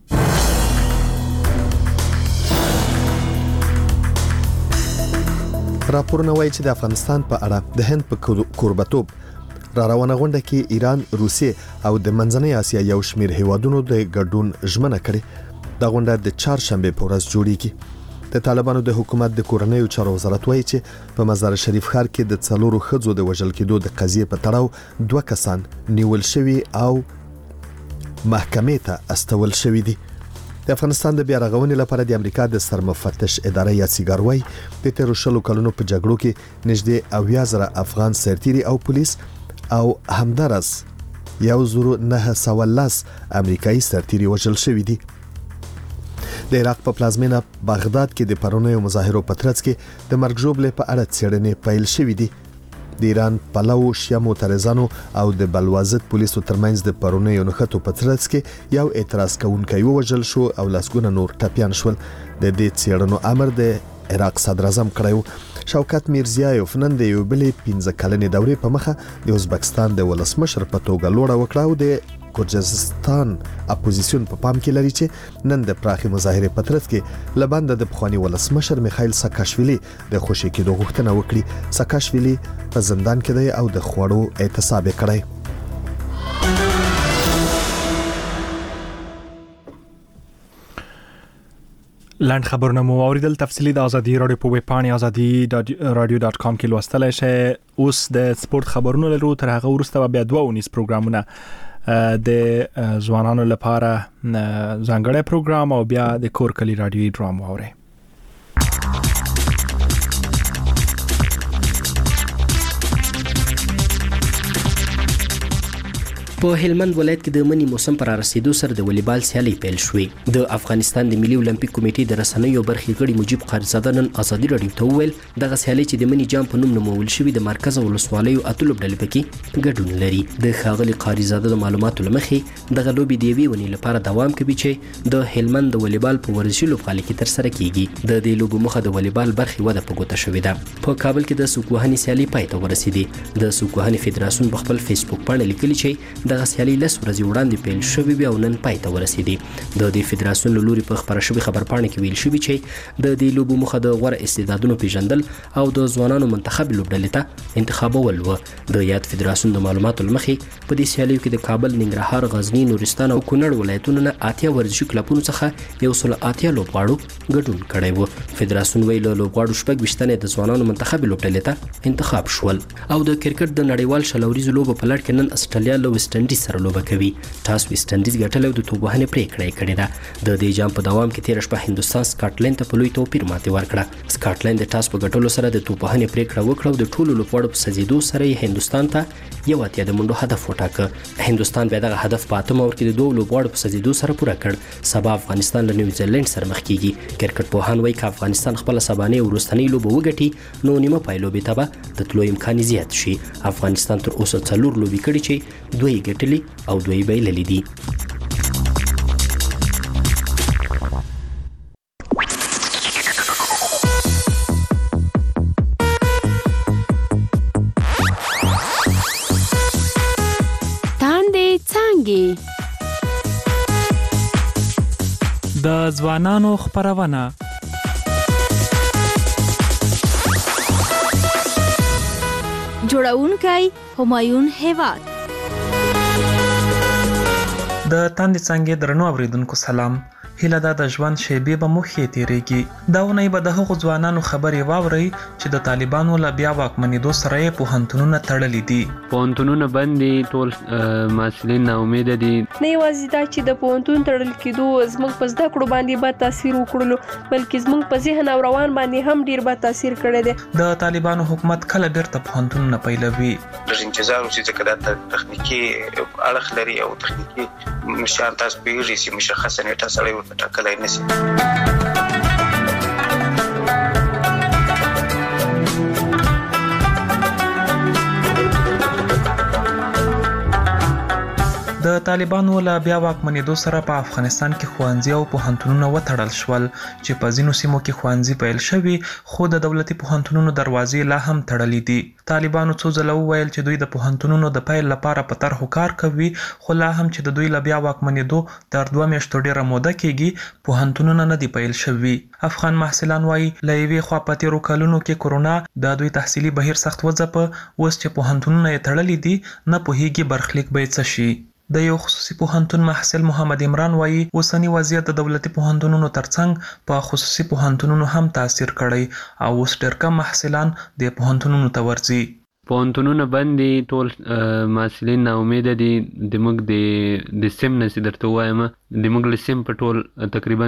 راپورونه وایي چې د افغانستان په اړه د هند په کوربتوب را روانه غونډه کې ایران، روسیې او د منځنۍ اسیا یو شمېر هیوادونو د ګډون ژمنه کړې. دا غونډه د چهارشنبه په ورځ جوړیږي. د طالبانو د حکومت د کورنیو چارو وزارت وایي چې په مزار شریف ښار کې د 4 ښځو د وژل کېدو د قضیې په تړاو 2 کسان نیول شوي او محکمې ته استول شوي دي. د افغانستان د بیا رغونې لپاره د امریکا د سرمفتش اداره یا سیګاروي د 13 کلونو په جګړو کې نږدې 90,000 افغان سرتیري او پولیس او همدارس 1910 امریکایي سرتیري وژل شوي دي. د عراق په پلازمینه بغداد کې د پرونیو مظاهرو په ترڅ کې د مرګ ژوبلې په اړه څېړنې پیل شوې دي. د ایران پلو شیا معترضانو او د بلوازت پولیسو ترمنځ د پرونیو نښتو په ترڅ کې یو اعتراض کوونکی ووژل شو او لاسګونه نور ټپيان شول. د دې څېړنو امر د عراق صدر اعظم کړی. شوکت میرزیایوف نن د یو بلې 15 کلنې دورې په مخه د ازبکستان د ولسمشر په توګه لوړه وکړه او د ګرجستان اپوزیسیون په پام کې لري چې نن د پراخي مظاهرې په ترڅ کې لبند د پخوانی ولسمشر میخائیل ساکاشویلی د خوشی کېدو غوښتنه وکړي. ساکاشویلی په زندان کې دی او د خوړو اعتصاب کړی. لاند خبرونه مو اوریدل. تفصیلی د ازادي رادیو په ویب پاڼه azadi.radio.com کې لوستلای شئ. اوس د سپورت خبرونه لرو. تر هغه وروسته بیا 2 پروګرامونه د ځوانانو لپاره ځانګړی پروګرام او بیا د کور کلی رادیوي ډرامه اوري. په هلمند ولایت کې د منی موسم پر رسیدو سره د والیبال سیالي پیل شوې. د افغانستان د ملي اولمپیک کمیټې د رسنیو برخې غړي مجيب قارزاده نن ازادي رادیو ته وویل دغه سیالي چې د منی جام په نوم نومول شوی د مرکز ولسوالیو اتلو ډلې پکې ګډون لري. د ښاغلي قارزاده د معلوماتو لمخې دغه لوبي د یوې ونې لپاره دوام کوي چې د هلمند د والیبال په ورزشي لوبغالي کې تر سره کیږي. د دې لوبو مخه د والیبال برخې وده په ګوته شوې ده. په کابل کې د سوکوهني سیالي پای ته ورسېدې. د سوکوهني فدراسیون په خپل فیسبوک باندې لیکلي چې دغه سیالي لس ورځې وړاندې پیل شوې بیا نن پای ته ورسېدې. د دې فدراسیون له لوري په خبره شوې خبرپاڼه کې ویل شوی چې د دې لوبو مخه د غوړه استعدادونو پیژندل او د ځوانانو منتخب لوبډلې ته انتخابول و. د یاد فدراسیون د معلوماتو لمخې په دې سیالیو کې د کابل، ننګرهار، غزنی، نورستان او کونړ ولایتونو نه 80 ورزشي کلبونو څخه 180 لوبغاړو ګډون کړی و. فدراسیون ویل لوبغاړو شپږ وشتنې د ځوانانو منتخب لوبډلې ته انتخاب شول. او د کرکټ د نړیوال شلوریزو لوبو په لړ کې نن استرالیا له ویسټ انډیز سره لوبه کوي. ټاس ویسټ انډیز ګټلو د توبوهنې پریکړه کړې ده. د دې جام په دوام کې 13 شپه هندستان سکاټلند ته په لوی توپیر ماتې ورکړه. سکاټلند د ټاس په ګټلو سره د توبوهنې پریکړه وکړه او د ټولو لوبغاړو په سزیدو سره هندستان ته یو اتیا د منډو هدف وټاکه. هندستان بیا دغه هدف په 8 اور کې د 2 لوبغاړو په سزیدو سره پوره کړ. سبا افغانستان له نیوزیلند سره مخ کیږي. کرکټ پوهان وایي چې افغانستان خپل سبانه ورستنی لوب وګټي نو نیمه پایلوبې ته به د تلو امکان زیات شي. افغانستان تر اوسه 4 لوبي کړي چې 2 ګټلي او 2 بایللې دي. د ځوانانو خبرونه جوړونکی همایون هیواد. د تاندې څنګه درنو اوریدونکو سلام. هیله ده د ژوند شیبې به مو ښې تیریږي. دا اونۍ به د هغو ځوانانو خبرې واورئ چې د طالبانو له بیا واکمنېدو سره یې پوهنتونونه تړلي دي. پوهنتونونه بند دي، ټول محصلین ناامیده دي. نه یوازې دا چې د پوهنتون تړل کېدو زموږ په زده کړو باندې بد تاثیر وکړلو، بلکې زموږ په ذهن او روان باندې هم ډیر بد تاثیر کړی دی. د طالبانو حکومت کله بیرته پوهنتونونه پیلوي؟ لږ انتظار وشي ځکه دا تخنیکي اړخ لري او تخنیکي شیان تاسو پوهېږئ چې مشخصه نیټه سړی ورته ټاکلی نه شي. د طالبانو له بیا واکمنېدو سره په افغانستان کې ښوونځي او پوهنتونونه وتړل شول چې په ځینو سیمو کې ښوونځي پیل شوي، خو د دولتي پوهنتونونو دروازې لا هم تړلې دي. طالبانو څو ځله وویل چې دوی د پوهنتونونو د پیل لپاره په طرحو کار کوي، خو لا هم چې د دوی له بیا واکمنېدو تر 2 میاشتو ډیره موده کېږي پوهنتونونه نه دي پیل شوي. افغان محصلان وایي له یوې خوا په تېرو کلونو کې کرونا د دوی تحصیلي بهیر سخت وځپه، اوس چې پوهنتونونه یې تړلي دي نه پوهېږي برخلیک به یې څه شي. د یو خصوصي پوهنتون محصل محمد عمران وایي اوسنی وضعیت د دولتي پوهنتونونو ترڅنګ په خصوصي پوهنتونونو هم تاثیر کړی او اوس ډېر کم محصلان د پوهنتونونو ته ورځي. پوهنتونونه بند دي، ټول محصلین ناامیده دي. زموږ د سیم نه چې درته ووایم، زموږ له سیم په ټول تقریبا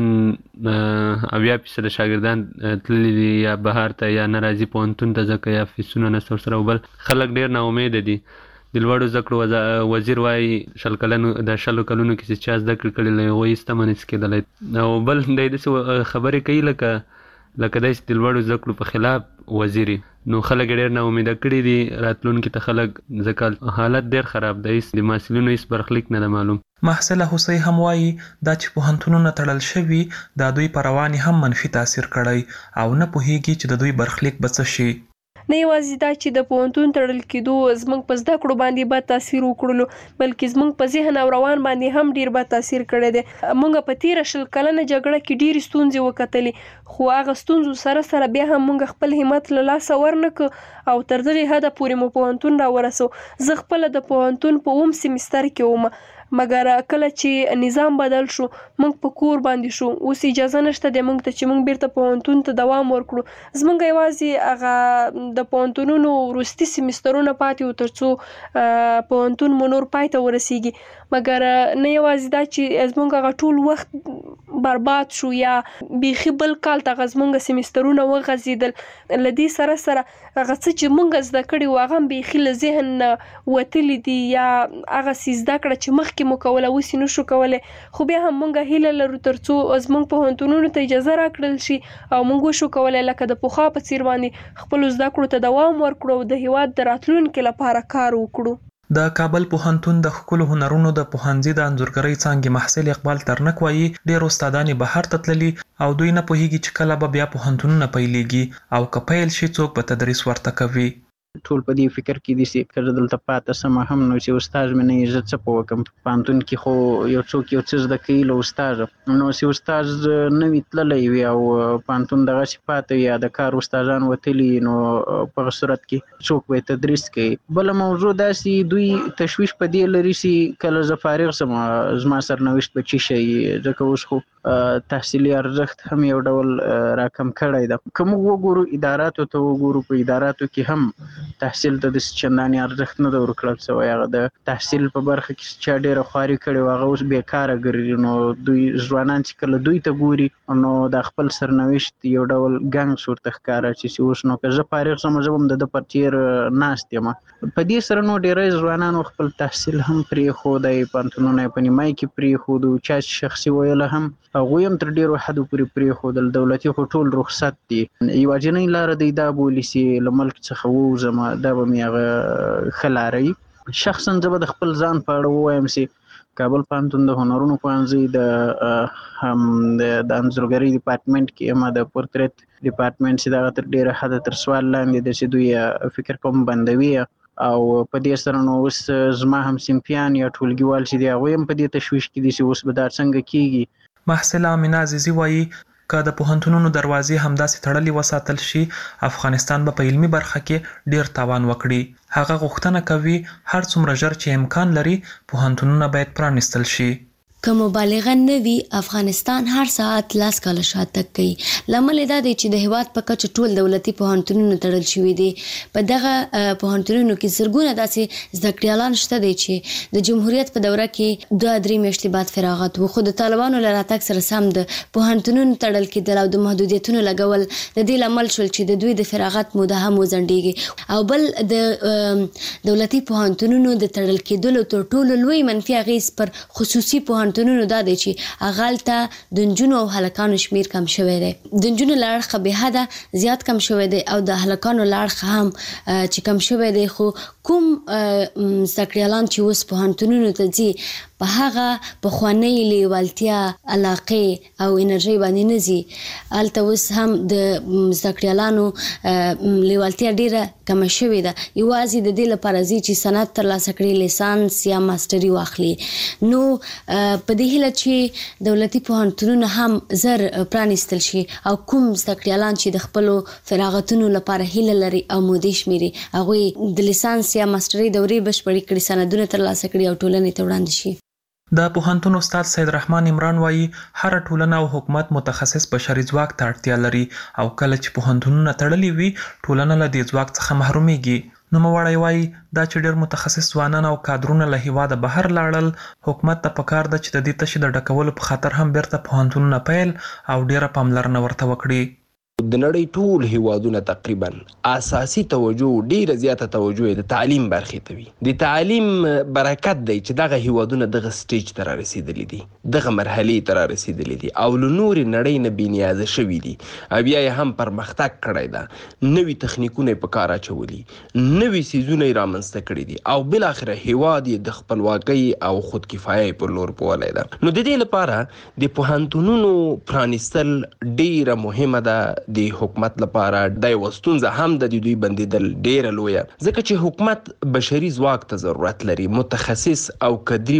80% شاګردان تللي دي یا بهر ته یا نه راځي پوهنتون ته، ځکه یا فیسونه نشته ورسره، او بل خلک ډېر ناامیده دي. د لوړو زده کړو وزیر وایي 20 کلونو کې چې چا زده کړې کړې له هغوی ایسته منې کېدلی، او بل دی داسې خبرې کوي لکه دی چې د لوړو زده کړو په خلاف وزیر، نو خلک ډېر ناامیده کړي دي راتلونکي ته خلک، ځکه حالت ډېر خراب دی، د محصلینو هېڅ برخلیک نه ده معلوم. محصله حسین هم وایي دا چې پوهنتونونه تړل شوي دا دوی په روان هم منفي تاثیر کړی او نه پوهېږي چې د دوی برخلیک به څه شي. نه یوازې دا چې د پوهنتون تړل کېدو زموږ په زده کړو باندې بد تاثیر وکړلو، بلکې زموږ په ذهن او روان باندې هم ډیر بد تاثیر کړی دی. موږ په تیره 20 کلنه جګړه کې ډېرې ستونزې وکتلې، خو هغه ستونزو سره بیا هم موږ خپل همت له لاسه ورنکړ او تر دغې حده پورې مو پوهنتون راورسو. زه خپله د پوهنتون په 8 سیمستر کې وم، مګر کله چې نظام بدل شو موږ په کور باندې شو، اوس اجازه نشته د موږ ته چې موږ بیرته پوهنتون ته دوام ورکړو. زموږ یوازې هغه د پوهنتونونو وروستي سیمسترونه پاتې وو تر څو پوهنتون مو نور پای ته ورسیږي، مګر نه یوازې دا چې زموږ هغه ټول وخت برباد شو یا بیخي بل کال ته زموږ سیمسترونه وغځېدل، له دې سره هغه څه چې موږ زده کړي وو هغه بیخي له ذهن وتلي دي، یا هغه څه زده کړه چې مخکې مو کوله اوس یې نشو کولی. خو بیا هم موږ هیله لرو تر څو زموږ پوهنتونونو ته اجازه راکړل شي او موږ وشو کولی لکه د پخوا په څیر باندې خپلو زده کړو ته دوام ورکړو او د هیواد د راتلونکي لپاره کار وکړو. د کابل پوهنتون د ښکلو هنرونو د پوهنځي د انځورګرۍ څانګې محصل اقبال ترنک وایي ډېر استادان یې بهر ته تللي او دوی نه پوهېږي چې کله به بیا پوهنتونونه پیلېږي او که پیل شي څوک به تدریس ورته کوي. ټول په دې فکر کې دي چې که زه دلته پاتې شم هم نو چې استاد مې نه یې زه څه په وکړم. په پوهنتون کې خو یو څوک یو څه زده کوي له استاده، نو چې استاد نه وي تللی وي او پوهنتون دغسې پاتې وي یا د کار استادان وتلي، نو په هغه صورت کې څوک به یې تدریس کوي. بله موضوع داسې دوی تشویش په دې لري چې کله زه فارغ شم زما سرنوشت به څه شي، ځکه اوس خو تحصیلي ارزښت هم یو ډول راکم کړی ده. که موږ وګورو اداراتو ته وګورو، په اداراتو کې هم تحصیل ته د چندانې ارزښت نه ده ورکړل شوی. هغه د تحصیل په برخه کې چا ډېره خواري کړې وه هغه اوس بېکاره ګرځي، نو دوی ځوانان چې کله دوی ته ګوري نو د خپل سرنوشت یو ډول ګنګس ورته ښکاره چې اوس نو که زه فارغ شم زه به هم د ده په څېر ناست یم. په دې سره نو ډېری ځوانانو خپل تحصیل هم پرېښودی، پوهنتونونه یې په نیمایي کې پرېښودو، چا چې شخصي ویله هم هغوی هم تر ډېرو حدو پورې پرېښودل. دولتي خو ټول رخصت دي، یوازینۍ لاره دی دا بولي چې له ملک څخه ووځم، دا به مې هغه ښه لاره وي. شخصا زه به د خپل ځان په اړه ووایم چې کابل پوهنتون د هنرونو پوهنځي د انځورګرۍ ډپارټمنټ کې یم، د پورتریت ډپارټمنټ چې دغه تر ډېره حده تر سوال لاندې ده چې دوی فکر کوم بندوي، او په دې سره نو اوس زما هم صنفیان یا ټولګیوال چې دي هغوی هم په دې تشویش کې دي چې اوس به دا څنګه کېږي. محصله امینه عزیزي وایي که د پوهنتونونو دروازې همداسې تړلې وساتل شي افغانستان به په علمي برخه کې ډیر تاوان وکړي. هغه غوښتنه کوي هر څومره ژر چې امکان لري پوهنتونونه باید پرانیستل شي. که مبالغه نه وي افغانستان هر ساعت لاس کاله شاته کوي. لامل دا دی چې د هیواد په کچه ټول دولتي پوهنتونونه تړل شوي دي. په دغه پوهنتونونو کې زرګونه داسې زده کړیالان شته دي چې د جمهوریت په دوره کې 2-3 میاشتې بعد فراغت وو، خو د طالبانو له راتګ سره سم د پوهنتونونو تړل کېدل او د محدودیتونو لګول د دې لامل شول چې د دوی د فراغت موده هم وځنډېږي. او بل د دولتي پوهنتونونو د تړل کېدلو تر ټولو لوی منفي اغیز پر خصوصي پوهنتونونو دا دی چې هغلته د نجونو او هلکانو شمیر کم شوی دی. د نجونو له اړخه به حده زیات کم شوی دی او د هلکانو له اړخه هم چې کم شوی دی. خو کوم زده کړیالان چې اوس پوهنتونونو ته ځي په هغه پخوانۍ لیوالتیا، علاقې او انرژي باندې نه ځي. هلته اوس هم د زده کړیالانو لیوالتیا ډیره کمه شوې ده. یوازې د دې لپاره ځي چې سند ترلاسه کړي، لیسانس یا ماسټري واخلي. نو په دې هیله چې دولتي پوهنتونونه هم زر پرانیستل شي او کوم زده کړیالان چې د خپلو فراغتونو لپاره هیله لري او مودې شمیري، هغوی د لیسانس یا ماسټري دورې بشپړې کړي، سندونه ترلاسه کړي او ټولنې ته وړاندې شي. د پوهنتون استاد سید رحمان عمران وایي هر ټولنه او حکومت متخصص بشري ځواک ته اړتیا لري او کله چې پوهنتونونه تړلي وي ټولنه له دې ځواک څخه محرومیږي. نوموړی وایي دا چې ډېر متخصص ځوانان او کادرونه له هیواده بهر لاړل، حکومت ته پکار ده چې د دې تشې د ډکولو په خاطر هم بیرته پوهنتونونه پیل او ډېره پاملرنه ورته وکړي. د نړۍ ټول هیوادونه تقریبا اساسي توجه ډیره زیاته توجه د تعلیم برخې ته وي. د تعلیم برکت دی چې دغه هیوادونه دغه سټیج ته رسیدلی دي، دغه مرحلې ته رسیدلی دي او له نورې نړۍ نه بېنیازه شوي دي او بیا یې هم پرمختګ کړی ده، نوي تخنیکونه یې په کار اچولي، نوي څیزونه یې رامنځته کړي دي او بالاخره هیواد یې د خپلواکۍ او خودکفایۍ پر لور بولی ده. نو د دې لپاره د پوهنتونونو پرانیستل ډیره مهمه ده. د حکومت لپاره د یو ستونزه هم د دوی بندیدل ډیره لویه، ځکه چې حکومت بشري ځواک ته ضرورت لري، متخصص او کدري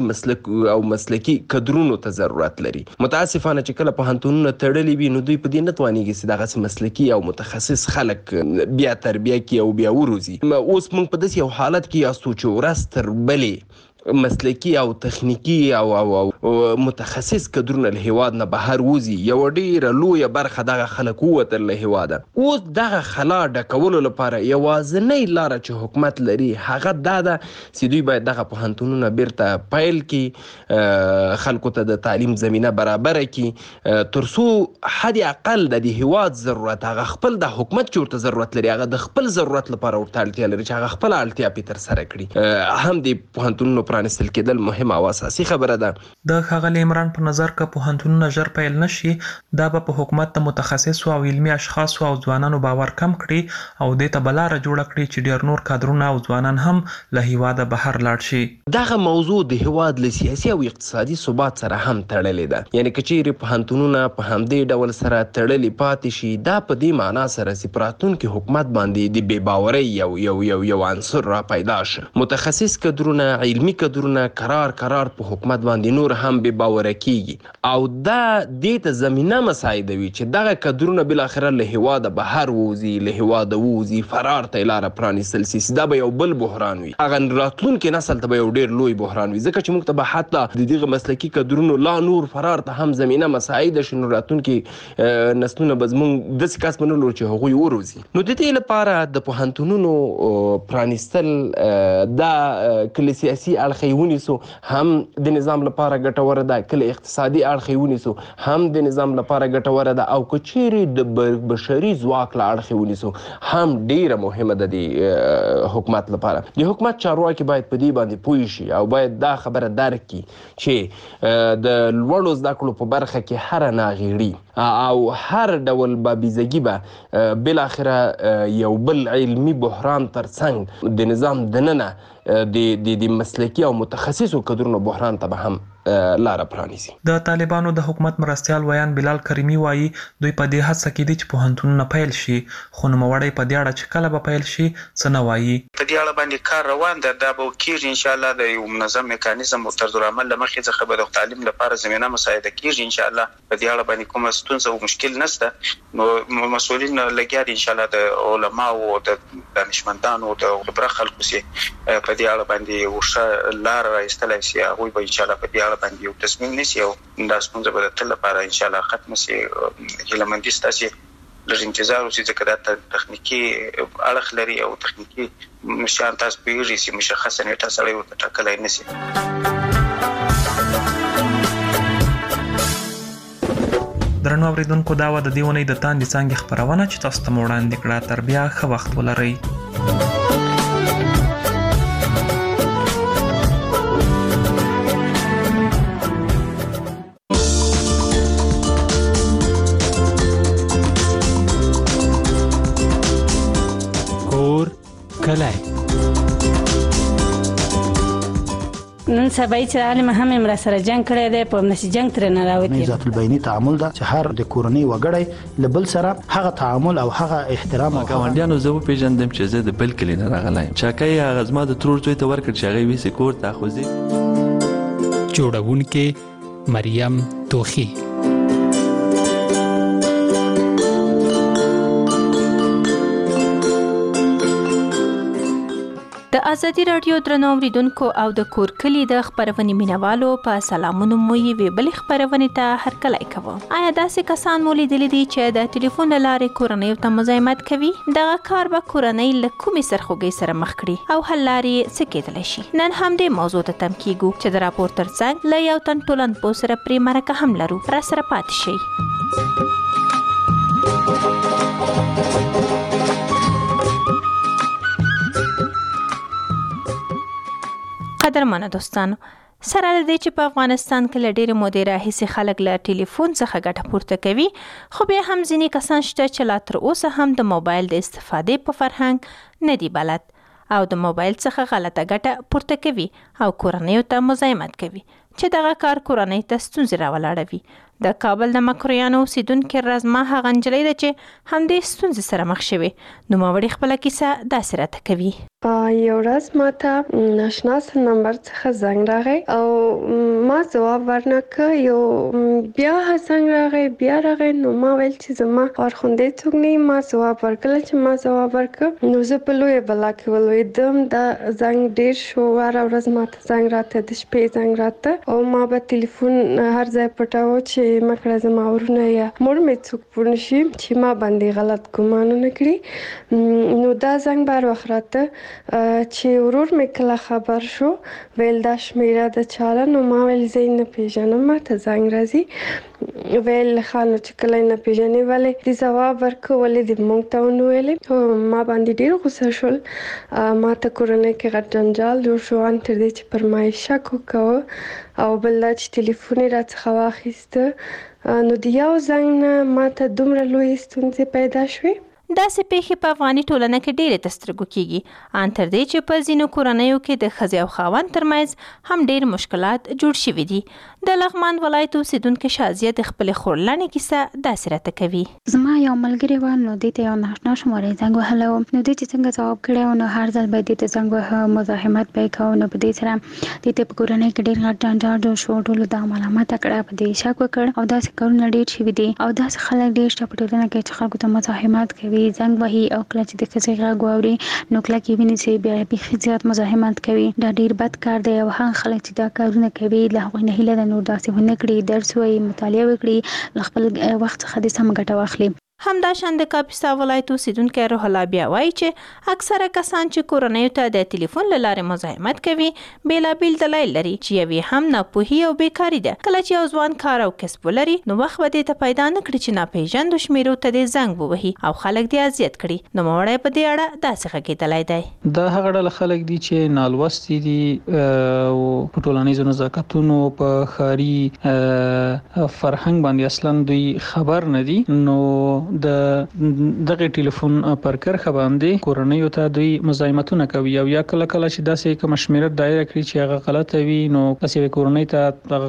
مسلکي کدرونو ته ضرورت لري. متاسفانه چې کله پوهنتونونه تړلي وي نو دوی په دې نه توانیږي چې دغسې مسلکي او متخصص خلک بیا تربیه کړي او بیا وروزي. اوس موږ په داسې یو حالت کې یاستو چې ورځ تر بلې مسلکی او تخنیکی او متخصص کدرونه له هیواد نه بهر وځي. یو ډیره لویه برخه دغه خلک ووتل له هیواده. اوس دغه خلا ډکولو لپاره یوازینۍ لاره چې حکومت لري هغه دا ده چې دوی باید دغه پوهنتونونه بیرته پیل کړي، خلکو ته د تعلیم زمینه برابره کړي، تر څو حد اقل د هیواد ضرورت هغه خپل د حکومت چې ورته ضرورت لري هغه د خپل ضرورت لپاره ورته اړتیا لري چې هغه خپل اړتیا پې ترسره کړي. هم د پوهنتونونو پرانیستل کېدل مهمه او اساسي خبره ده. د ښاغلي عمران په نظر که پوهنتونونه ژر پیل نشي دا به په حکومت د متخصصو او علمي اشخاصو او ځوانانو باور کم کړي او دې ته به لاره جوړه کړي چې ډېر نور کادرونه او ځوانان هم له هیواده بهر لاړ شي. دغه موضوع د هیواد له سیاسي او اقتصادي ثبات سره هم تړلې ده. یعنی که چیرې پوهنتونونه په همدې ډول سره تړلي پاتې شي دا په دې معنا سره چې په راتلونکي حکومت باندې د بې باورۍ یو عنصر را پیدا شي. متخصص کادرونه، علمي کدرونه قرار په حکومت باندې نور هم به باور کیږي او دا دې ته زمينه مساعدوي چې دغه کدرونه بل اخر له هواده بهر ووزي، له هواده ووزي، فرار ته لار پرانیستل سي. دا به یو بل بحران وي، هغه راتلونکي نسل ته به یو ډیر لوی بحران وي، ځکه چې موږ ته به حتی د دغه مسلکي کدرونو لا نور فرار ته هم زمينه مساعده شنو راتلونکي نسلونه به زموږ د سکاس منلو چې هغوی وروزي. نو د دې لپاره د پوهنتونونو پرانیستل دا کله سیاسي اړخ ونیسو هم د نظام لپاره ګټوره ده، کله اقتصادي اړخ ونیسو هم د نظام لپاره ګټوره ده او که چیرې د بشري ځواک له اړخ ونیسو هم ډیره مهمه ده د حکومت لپاره. د حکومت چارواکي باید په دې باندې پوه شي او باید دا خبره درک کړي چې د لوړو زده کړو په برخه کې هر ناغیړي او هر ډول بابیزګي به بالاخره یو بل علمي بحران ترڅنګ د نظام دننه د مسلکي او متخصصو کدرونو بحران ته به هم لاره پرانیزي. د طالبانو د حکومت مرستیال ویان بلال کریمی وایي دوی په دې هڅه کې دي چې پوهنتونونه پیل شي، خو نوموړی په دې اړه چې کله به پیل شي څه نه وایي. په دې اړه باندې کار روان ده، دا به کېږي ان شاء الله د یو منظم میکانیزم او طرزالعمل له مخې څخه به د تعلیم لپاره زمینه مساعده کېږي ان شاء الله. په دې اړه باندې کومه ستونزه او مشکل نشته. نو مسؤلین لګیا دي ان شاء الله د علماو او د دانشمندانو او د خبره خلکو سي په دې اړه باندې ورشه لار راایستلای شي. هغوی به ان شاء الله په دې اړه باندې یو تصمیم نیسي او دا ستونزه به تل لپاره ان شاء الله ختم شي. هیلمندي ستاسو لږ انتظار وشي ځکه دا تخنیکی اړخ لري او تخنیکی مشان تاسو پیږي چې مشخصه نیټه سره ورته ټاکلای نشي. درنو اوریدونکو دا و د دې ونې د تاندې څانګې خپرونه چې تاسو ته وړاندې کړه. تر بیا ښه وخت ولرئ. کور کلی نن سبا چې عالم هم امر سره جنگ کړی دی په نشي جنگ تر نه راوتی. ذات البینی تعامل دا چې هر د کورنۍ وګړی لبل سره هغه تعامل او هغه احترام او ګاونډیانو زه پیژندم چې زه د بل کلی نه راغلایم. چاکای هغه زما د ترور زوی ته ورکړ چې هغه ویسي کور ته خوځي. جوړونکې مریم توخی. د ازادي رادیو درنو اوریدونکو او د کور کلی د خبرونې مینوالو په سلامونو مو یې بل خبرونه ته هرکلی کوم. آیا داسې کسان مو لیدلي دي چې د ټلیفون لارې کورنۍ ته مزاحمت کوي؟ دغه کار به کورنۍ له کومې سرخوږی سره مخ کړي او حل لارې څه کېدلی شي؟ نن هم دې موضوع ته تم کیږو چې د راپور ترڅنګ له یو تن ټولنپوه سره پرې مرکه هم لرو. را سره پاتې شئ. قدرمنو دوستانو، سره له دې چې په افغانستان کې له ډېرې مودې راهیسې خلک له ټلیفون څخه ګټه پورته کوي، خو بیا هم ځینې کسان شته چې لا تر اوسه هم د موبایل د استفادې په فرهنګ نه دی بلد او د موبایل څخه غلطه ګټه پورته کوي او کورنیو ته مزاحمت کوي چې دغه کار کورنۍ ته ستونزې راولاړوي. د کابل د مکرویانو اوسیدونکې رزما هغه نجلۍ ده چې همدې ستونزې سره مخ شوې. نوموړې خپله کیسه داسې راته کوي. یو ورځ ماته ناشناس نمبر څخه زنګ راغی او ما ځواب ورنکړ. یو بیا زنګ راغی نو ما ویل چې زما خورخوندې څوک نه. ما ځواب ورکړ چې ما ځواب ورکړ نو زه په لویه بلا کې ولوېدم. دا زنګ ډېر شو. هره ورځ ماته زنګ راته، د شپې زنګ راته او ما به تلیفون هر ځای پټاوه چې مکړه زما ورونه یا مور مې څوک پوه نشي چې ما باندې غلط ګمانونه کړي. نو دا زنګ بار وخت راته چې ورور مې کله خبر شو ویل دا شمیره د چاله. نو ما ویل زه نه پیژنم، ما ته زنګ راځي. ویل خانو چې کله نه پیژنې ولې دې ځواب ورکړ، ولې دې موږ ته ونه ویلې. ما باندې ډېر غوسه شول. ما ته کورنۍ کې غټ جنجال جوړ شو تر دې چې پر ما شک وکړ او بل چې ټلیفون یې راڅخه واخیسته. نو د یو زنګ نه ما ته دومره لوی ستونزې پیدا شوې. داسې پیښې په افغاني ټولنه کې ډېرې تر سترګو کیږي، ان تر دې چې په ځینو کورنیو کې د ښځې او خاوند ترمنځ هم ډېر مشکلات جوړ شوي دي. د لغمان ولایت اوسیدونکې شازیه د خپلې خورلنې کیسه داسې راته کوي. زما یو ملګری و، نو دې ته یو ناشنا شمارې زنګ وهلی و. نو دې چې څنګه ځواب کړی و، نو هر ځل به یې دې ته زنګ وهه، مزاحمت به یې کوه. نو په دې سره دې ته په کورنۍ کې ډېر غټ جنجال جوړ شو. ټولو دا ملامته کړه، په دې شک وکړ او داسې کارونه ډېر شوي دي او داسې خلک ډېر شته په ټولنه کې چې خلکو ته مزاحمت کوي، زنګ وهي او کله چې د ښځې غږ واوري نو کلکې ونیسي، بیا بیخي زیات مزاحمت کوي. دا ډېر بد کار دی او هغه خلک چې دا کارونه کوي له هغوی نه هیله ده نور داسې ونه کړي، درس ووایي، مطالعه وکړي، له خپل وخت څخه دې سمه ګټه واخلي. همداشان د کاپیسا ولایت اوسیدونکی روح الله بیا وایي چې اکثره کسان چې کورنیو ته د ټلیفون له لارې مزاحمت کوي بیلابیل دلایل لري چې یوې هم ناپوهي او بیکاري ده. کله چې یو ځوان کار او کسب ولري نو وخت به دې ته پیدا نه کړي چې ناپېژندو شمیرو ته دې زنګ ووهي او خلک دې اذیت کړي. نوموړی په دې اړه داسې غږېدلی دی. دا هغه ډله خلک دي چې نالوستي دي او په ټولنیزو نزاکتونو په ښاري فرهنګ باندې اصلا دوی خبر نه دي. نو دغه ټلیفون پر کرخه باندې کورنیو ته دوی مزاحمتونه کوي او یا کله کله چې داسې کوم شمیره دایره کړی چې هغه غلطه وي نو تاسو کورنۍ ته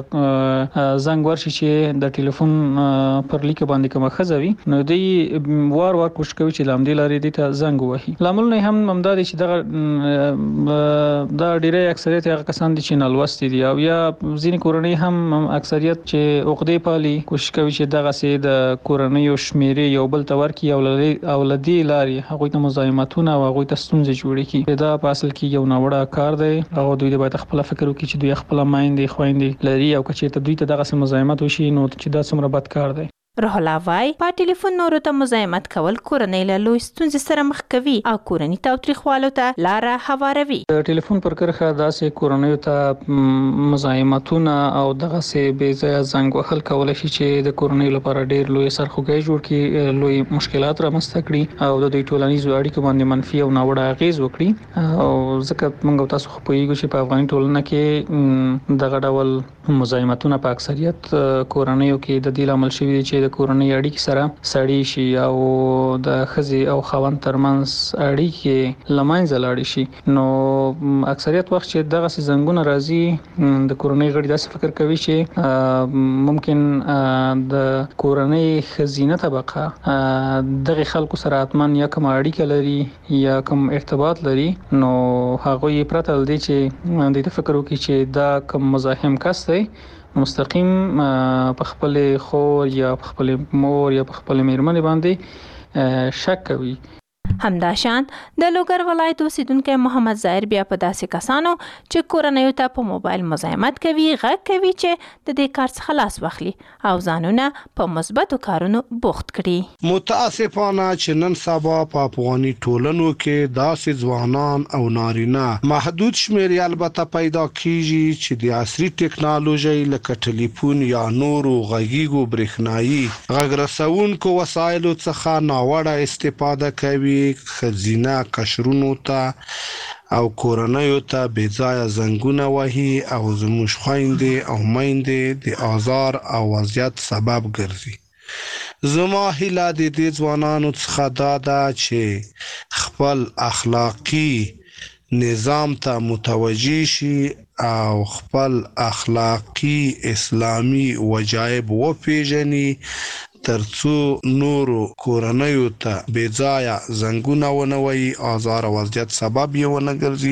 زنګ ورشي چې د ټلیفون پر لیک باندې کوم خزوي نو دوی وار کوشش کوي چې لامدې لارې دې ته زنګ وهي. لامل نه هم ممداد چې دغه دا ډیره اکثریت هغه کسان دي چې نالوستي دي او یا ځینې کورنۍ هم اکثریت چې عقدې پالي کوشش کوي چې دغه سي د کورنۍ شمیرې یو بل ته ورکړي او له دې لارې هغوی ته مزاحمتونه او هغوی ته ستونزې جوړې کړي. دا په اصل کې یو ناوړه کار دی او دوی باید خپل فکر وکړي چې دوی خپل مایندې خويندې لري او که چېرته دوی ته دغه مزاحمت وشي نو چې دا څومره بد کار دی. روح الله وای په ټلیفون نورو ته مزاحمت کول کورنۍ له لوی ستونزې سره مخ کوي او کورنۍ تاوتریخوالو ته لاره هواروي. د ټلیفون پر کرښه داسې کورنۍ ته مزاحمتونه او دغه سه بې ځایه زنګ وهل کولای شي چې د کورنۍ لپاره ډېر لوی سرخوږی جوړ کړي، لوی مشکلات رامنځته کړي او د دوی ټولنیزو اړیکو باندې منفي او ناوړه اغیز وکړي. او ځکه موږ تاسو خو پوهیږو چې په افغاني ټولنه کې دغه ډول مزاحمتونه په اکثریت کورنۍ کې د دې لامل شوی چې د کورنۍ اړیکې سره سړی شي او د ښځې او خاوند ترمنځ اړیکې له منځه لاړې شي. نو اکثریت وخت چې دغه زنګونه راځي د کورنۍ غړي داسې فکر کوي چې ممکن د کورنۍ ښځینه طبقه دغه خلکو سره اتمن یا کوم اړیکه لري یا کوم ارتباط لري، نو هغه یې پرته لدی چې د فکر وکړي چې دا کوم مزاحم کس دی مستقیم په خپل خور یا په خپل مور یا په خپل میرمن باندې شک کوي. همداشان د لوګر ولایت اوسیدونکو محمد ظاهر بیا په داسې کسانو چې کورنۍ ته په موبایل مزاحمت کوي غږ کوي چې د دې کار څخه خلاص واخلي او ځانونه په مثبتو کارونو بوخت کړي. متاسفانه چې نن سبا په افغاني ټولنو کې داسې ځوانان او نارینه محدود شمیر البته پیدا کیږي چې د عصري ټکنالوژي لکه ټلیفون یا نورو غږیږو برېښنایي غږ رسونکو وسایلو څخه ناوړه استفاده کوي، خزینه قشرونو ته او کورنیو ته بې ځایه زنګونه وهي او زموږ خویندې او میندې د آزار او وضعیت سبب ګرځي. زما هیله د دې ځوانانو څخه دا ده چې خپل اخلاقی نظام ته متوجه شي او خپل اخلاقی اسلامی وجایب وپیژني ترڅو نورو کورنیو ته بې ځایه زنګونه ونه وهي، آزار او وضعیت سبب یې ونه ګرځي.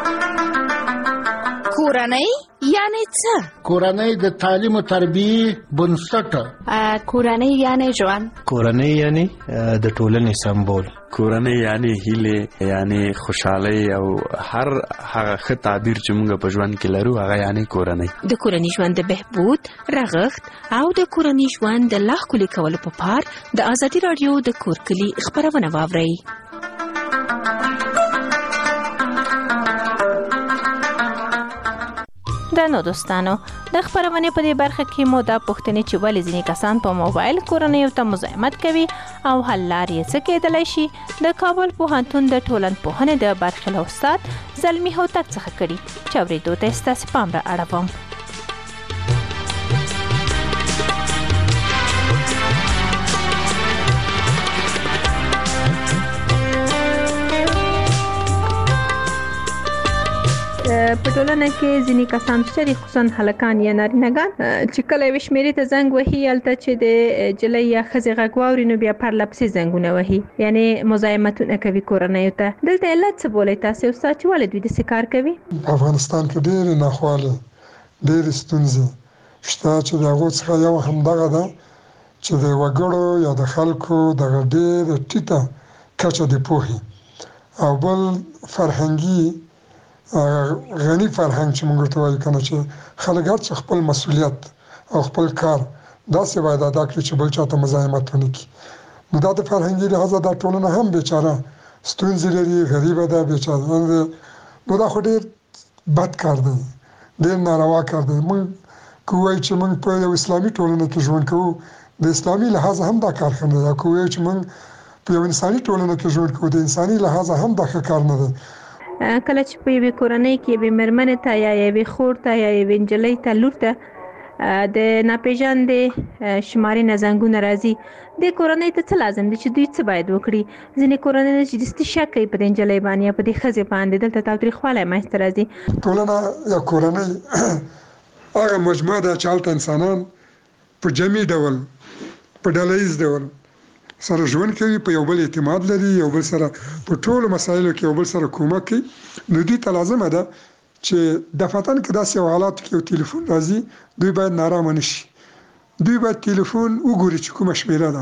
کورنۍ یعنی څه؟ کورنۍ د تعلیم او تربیه بنسټ. کورنۍ یعنی ژوند. کورنۍ یعنی د ټولنې سمبول. کورنۍ یعنی هیله یعنی خوشحالي او هر هغه ښه تعبیر چې موږ په ژوند کې لرو هغه یعنی کورنۍ. د کورنۍ ژوند د بهبود رغښت او د کورنۍ ژوند د لا ښکلي کولو په پار د ازادي رادیو د کور کلي خبرونه واورئ. درنو دوستانو د خبرونه په دې برخه کې مو دا پوښتنه چې ولې ځینې کسان په موبایل کورنۍ ته مزاحمت کوي او حل لارې څه کېدلی شي د کابل پوهنتون د ټولنپوهنې د برخې له استاد زلمي هوتک څخه کړي چې اورېدو ته ستاسو پام را اړوم. په ټولنه کې ځینې کسان چې خصوصا هلکان یا نارینه‌ګان چې کله یو شمیرې ته زنګ وهي الته چې د جلۍ یا ښځې غږ واوري نو بیا پرله پسې زنګونه وهي، یعنی مزاحمتونه کوي کورنیو ته. دلته علت څه بولئ تاسو استاد چې ولې دوی داسې کار کوي؟ په افغانستان کې ډېرې ناخوالې ډېرې ستونزې شته چې د هغو څخه یو همدغه ده چې د وګړو یا د خلکو دغه ډېره ټیټه کچه د پوهې او بل فرهنګي غني فرهنګ چې موږ ته وایو کنه چې خلک هر څه خپل مسؤلیت او خپل کار داسې باید ادا کړي چې بل چاته مزاحمت ونه کړي. نو دا د فرهنګي لحاظه دا ټولنه هم بیچاره ستونزې لري، غریبه ده بیچاره. نو دا خو ډېر بد کار دی، ډېر ناروا کار دی. موږ که وایو چې موږ په یو اسلامي ټولنه کې ژوند کوو د اسلامي لحاظه هم دا کار ښه نه دی، که وایو چې موږ په یو انساني ټولنه کې ژوند کوو د انساني لحاظه هم دا ښه کار نه دی. کله چې په یوې کورنۍ کې یوې مېرمنې ته یا یوې خور ته یا یوې نجلۍ ته لور ته د ناپېژاندې شمارې نه زنګونه راځي، دې کورنۍ ته څه لازم دي چې دوی څه باید وکړي؟ ځینې کورنۍ چې دستي شک کوي په دې نجلۍ باندې یا په دې ښځې باندې، دلته تاوتریخوالی منځته راځي. ټولنه یا کورنۍ هغه مجموعه ده چې هلته انسانان په جمعي ډول په ډله ییز ډول سره ژوند کوي، په یو بل اعتماد لري، یو بل سره په ټولو مسایلو کې یو بل سره کومک کوي. نو دوی ته لازمه ده چې دفعتاً که داسې یو حالاتو کې یو تلیفون راځي دوی باید نارامه نه شي، دوی باید تلیفون وګوري چې کومه شمېره ده،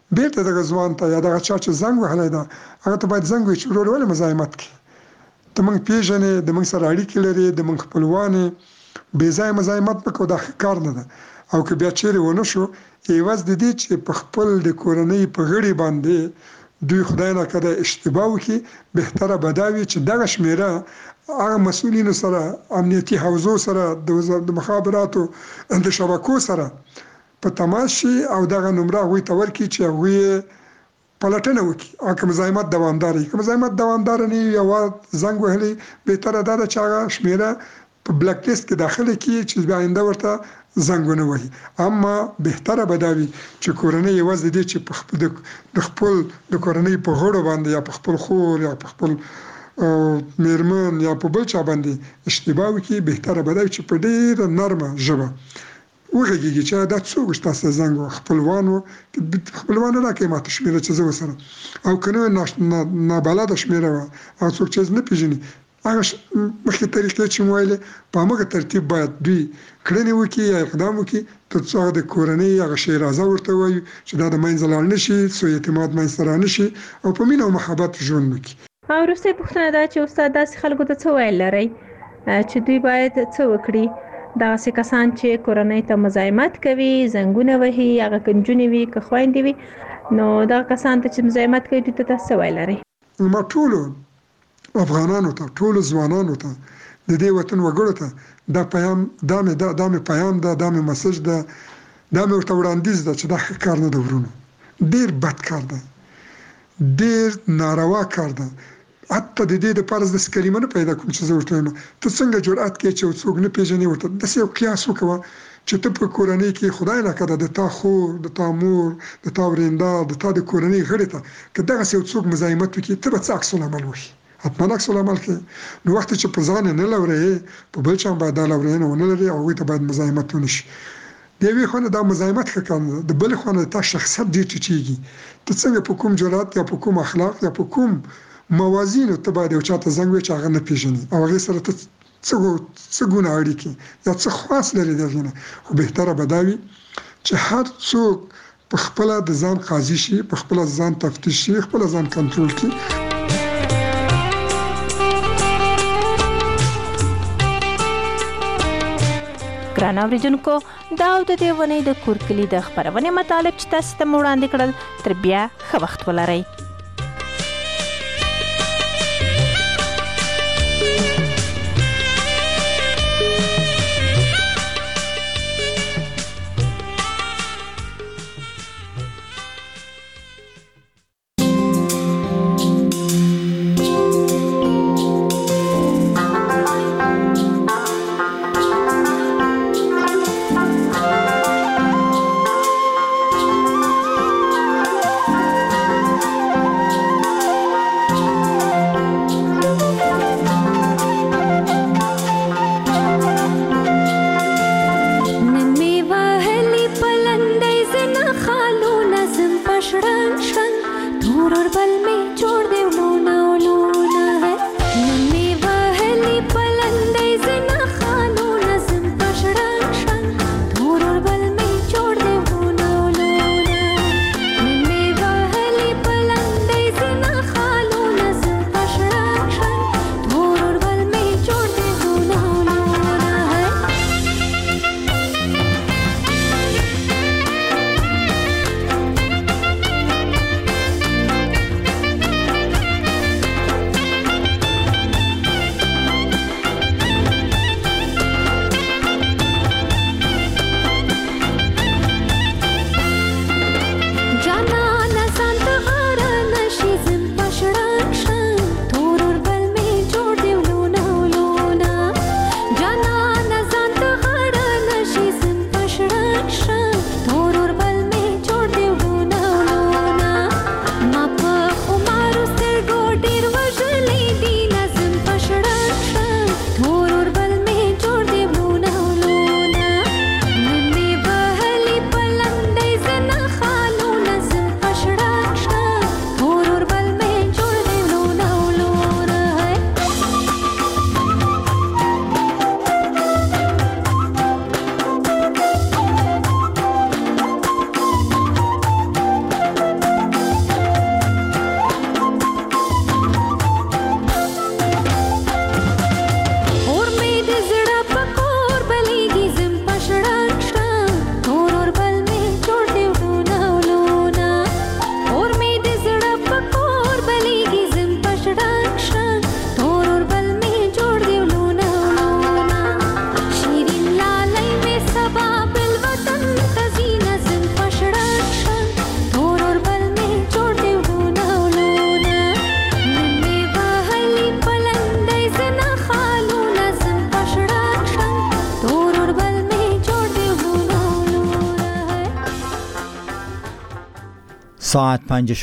بیرته دغه ځوان ته یا دغه چا چې زنګ وهلی ده هغه ته باید زنګ وي چې ورور ولې مزاحمت کوي، ته موږ پیژنې، د موږ سره اړیکې لري، د موږ خپلوان یې، بې ځایه مزاحمت مه کوه، دا ښه کار نه ده. او که بیا چیرې ونه شو عوض د دې چې په خپل د کورنۍ په غړي باندې دوی خدای ناکړه اشتباه وکړي، بهتره به دا وي چې دغه شمېره هغه مسؤلینو سره، امنیتي حوزو سره، د مخابراتو د شبکو سره په تماس شي او دغه نمره هغوی ته ورکړي چې هغوی پلټنه وکړي. او که مزاحمت دوامدار وي، که مزاحمت دوامدار نه وي یا زنګ وهلی، بهتره دا ده چې هغه شمېره په بلاک لیست کې داخله کړي چې آینده ورته زنګ ونه وهي. اما بهتره به دا وي چې کورنۍ یوازې دې چې د خپل د کورنۍ په غړو باندې یا په خپل خور یا په خپل میرمن یا په بل چا باندې اشتباه وکړي، بهتره به دا وي چې په ډېره نرمه ژبه وغږېږي چې دا څوک ستاسو زنګ و، خپلوانو راکړئ ماته شمېره چې زه ورسره، او که نه نابلده شمېره وه او څوک چې نه پېژني، هغه مخکې طریقې چې مو ویلې په همغه ترتیب باید دوی کړنې وکړي یا اقدام وکړي تر څو هغه د کورنۍ هغه شی رازه ورته وایو چې دا د منځه لاړ نه شي، سوء اعتماد منځته را نه شي او په مینه او محبت ژوند وکړي. او وروستۍ پوښتنه دا چې استاد داسې خلکو ته څه ویل لرئ چې دوی باید څه وکړي، داسې کسان چې کورنۍ ته مزاحمت کوي، زنګونه وهي، هغه که نجونې وي که خویندې وي، نو دغه کسان ته چې مزاحمت کوي دوی ته تاسو څه ویل لرئ؟ ما ټولو افغانانو ته، ټولو ځوانانو ته، د دې وطن وګړو ته دا پیام، دا مې پیام ده، دا مې مسج ده، دا مې ورته وړاندیز ده چې دا ښه کار نه ده ورونو، ډېر بد کار ده، ډېر ناروا کار ده. حتی د دې دپاره زه داسې کلمه نه پیدا کوم چې زه ورته وایم ته څنګه جرأت کوې چې یو څوک نه پېژنې ورته داسې یو قیاس وکوه چې ته په کورنۍ کې خدای ناکړه د تا خور، د تا مور، د تا ورېنده، د تا د کورنۍ غړي ته که دغسې یو څوک مزاحمت وکړي، ته به څه عکس العمل وښي؟ حتما عکس العمل کوي. نو وخت چې په ځان نه لورې، په بل چا باید دا لورېنه ونه لري او هغوی ته باید مزاحمت ونه شي. د یوې خوا نه دا مزاحمت ښه کار نه ده، د بلې خوا نه تا شخصیت ډېر ټیټېږي. ته څنګه په کوم جرأت یا په کوم اخلاق یا په کوم موازینو ته باید یو چا ته زنګ ووایې چې هغه نه پېژني او هغې سره ته څه ګونه اړیکې یا څه خواص لري د هغې نه. خو بهتره به دا وي چې هر څوک په خپله د ځان قاضي شي، په خپله ځان تفتیش شي، خپله ځان کنټرول کړي. ګران اوریدونکو، دا او د دې ونې د کور کلي د خپرونې مطالب چې تاسو ته مو وړاندې کړل، تر بیا ښه وخت ولرئ. ساعت 5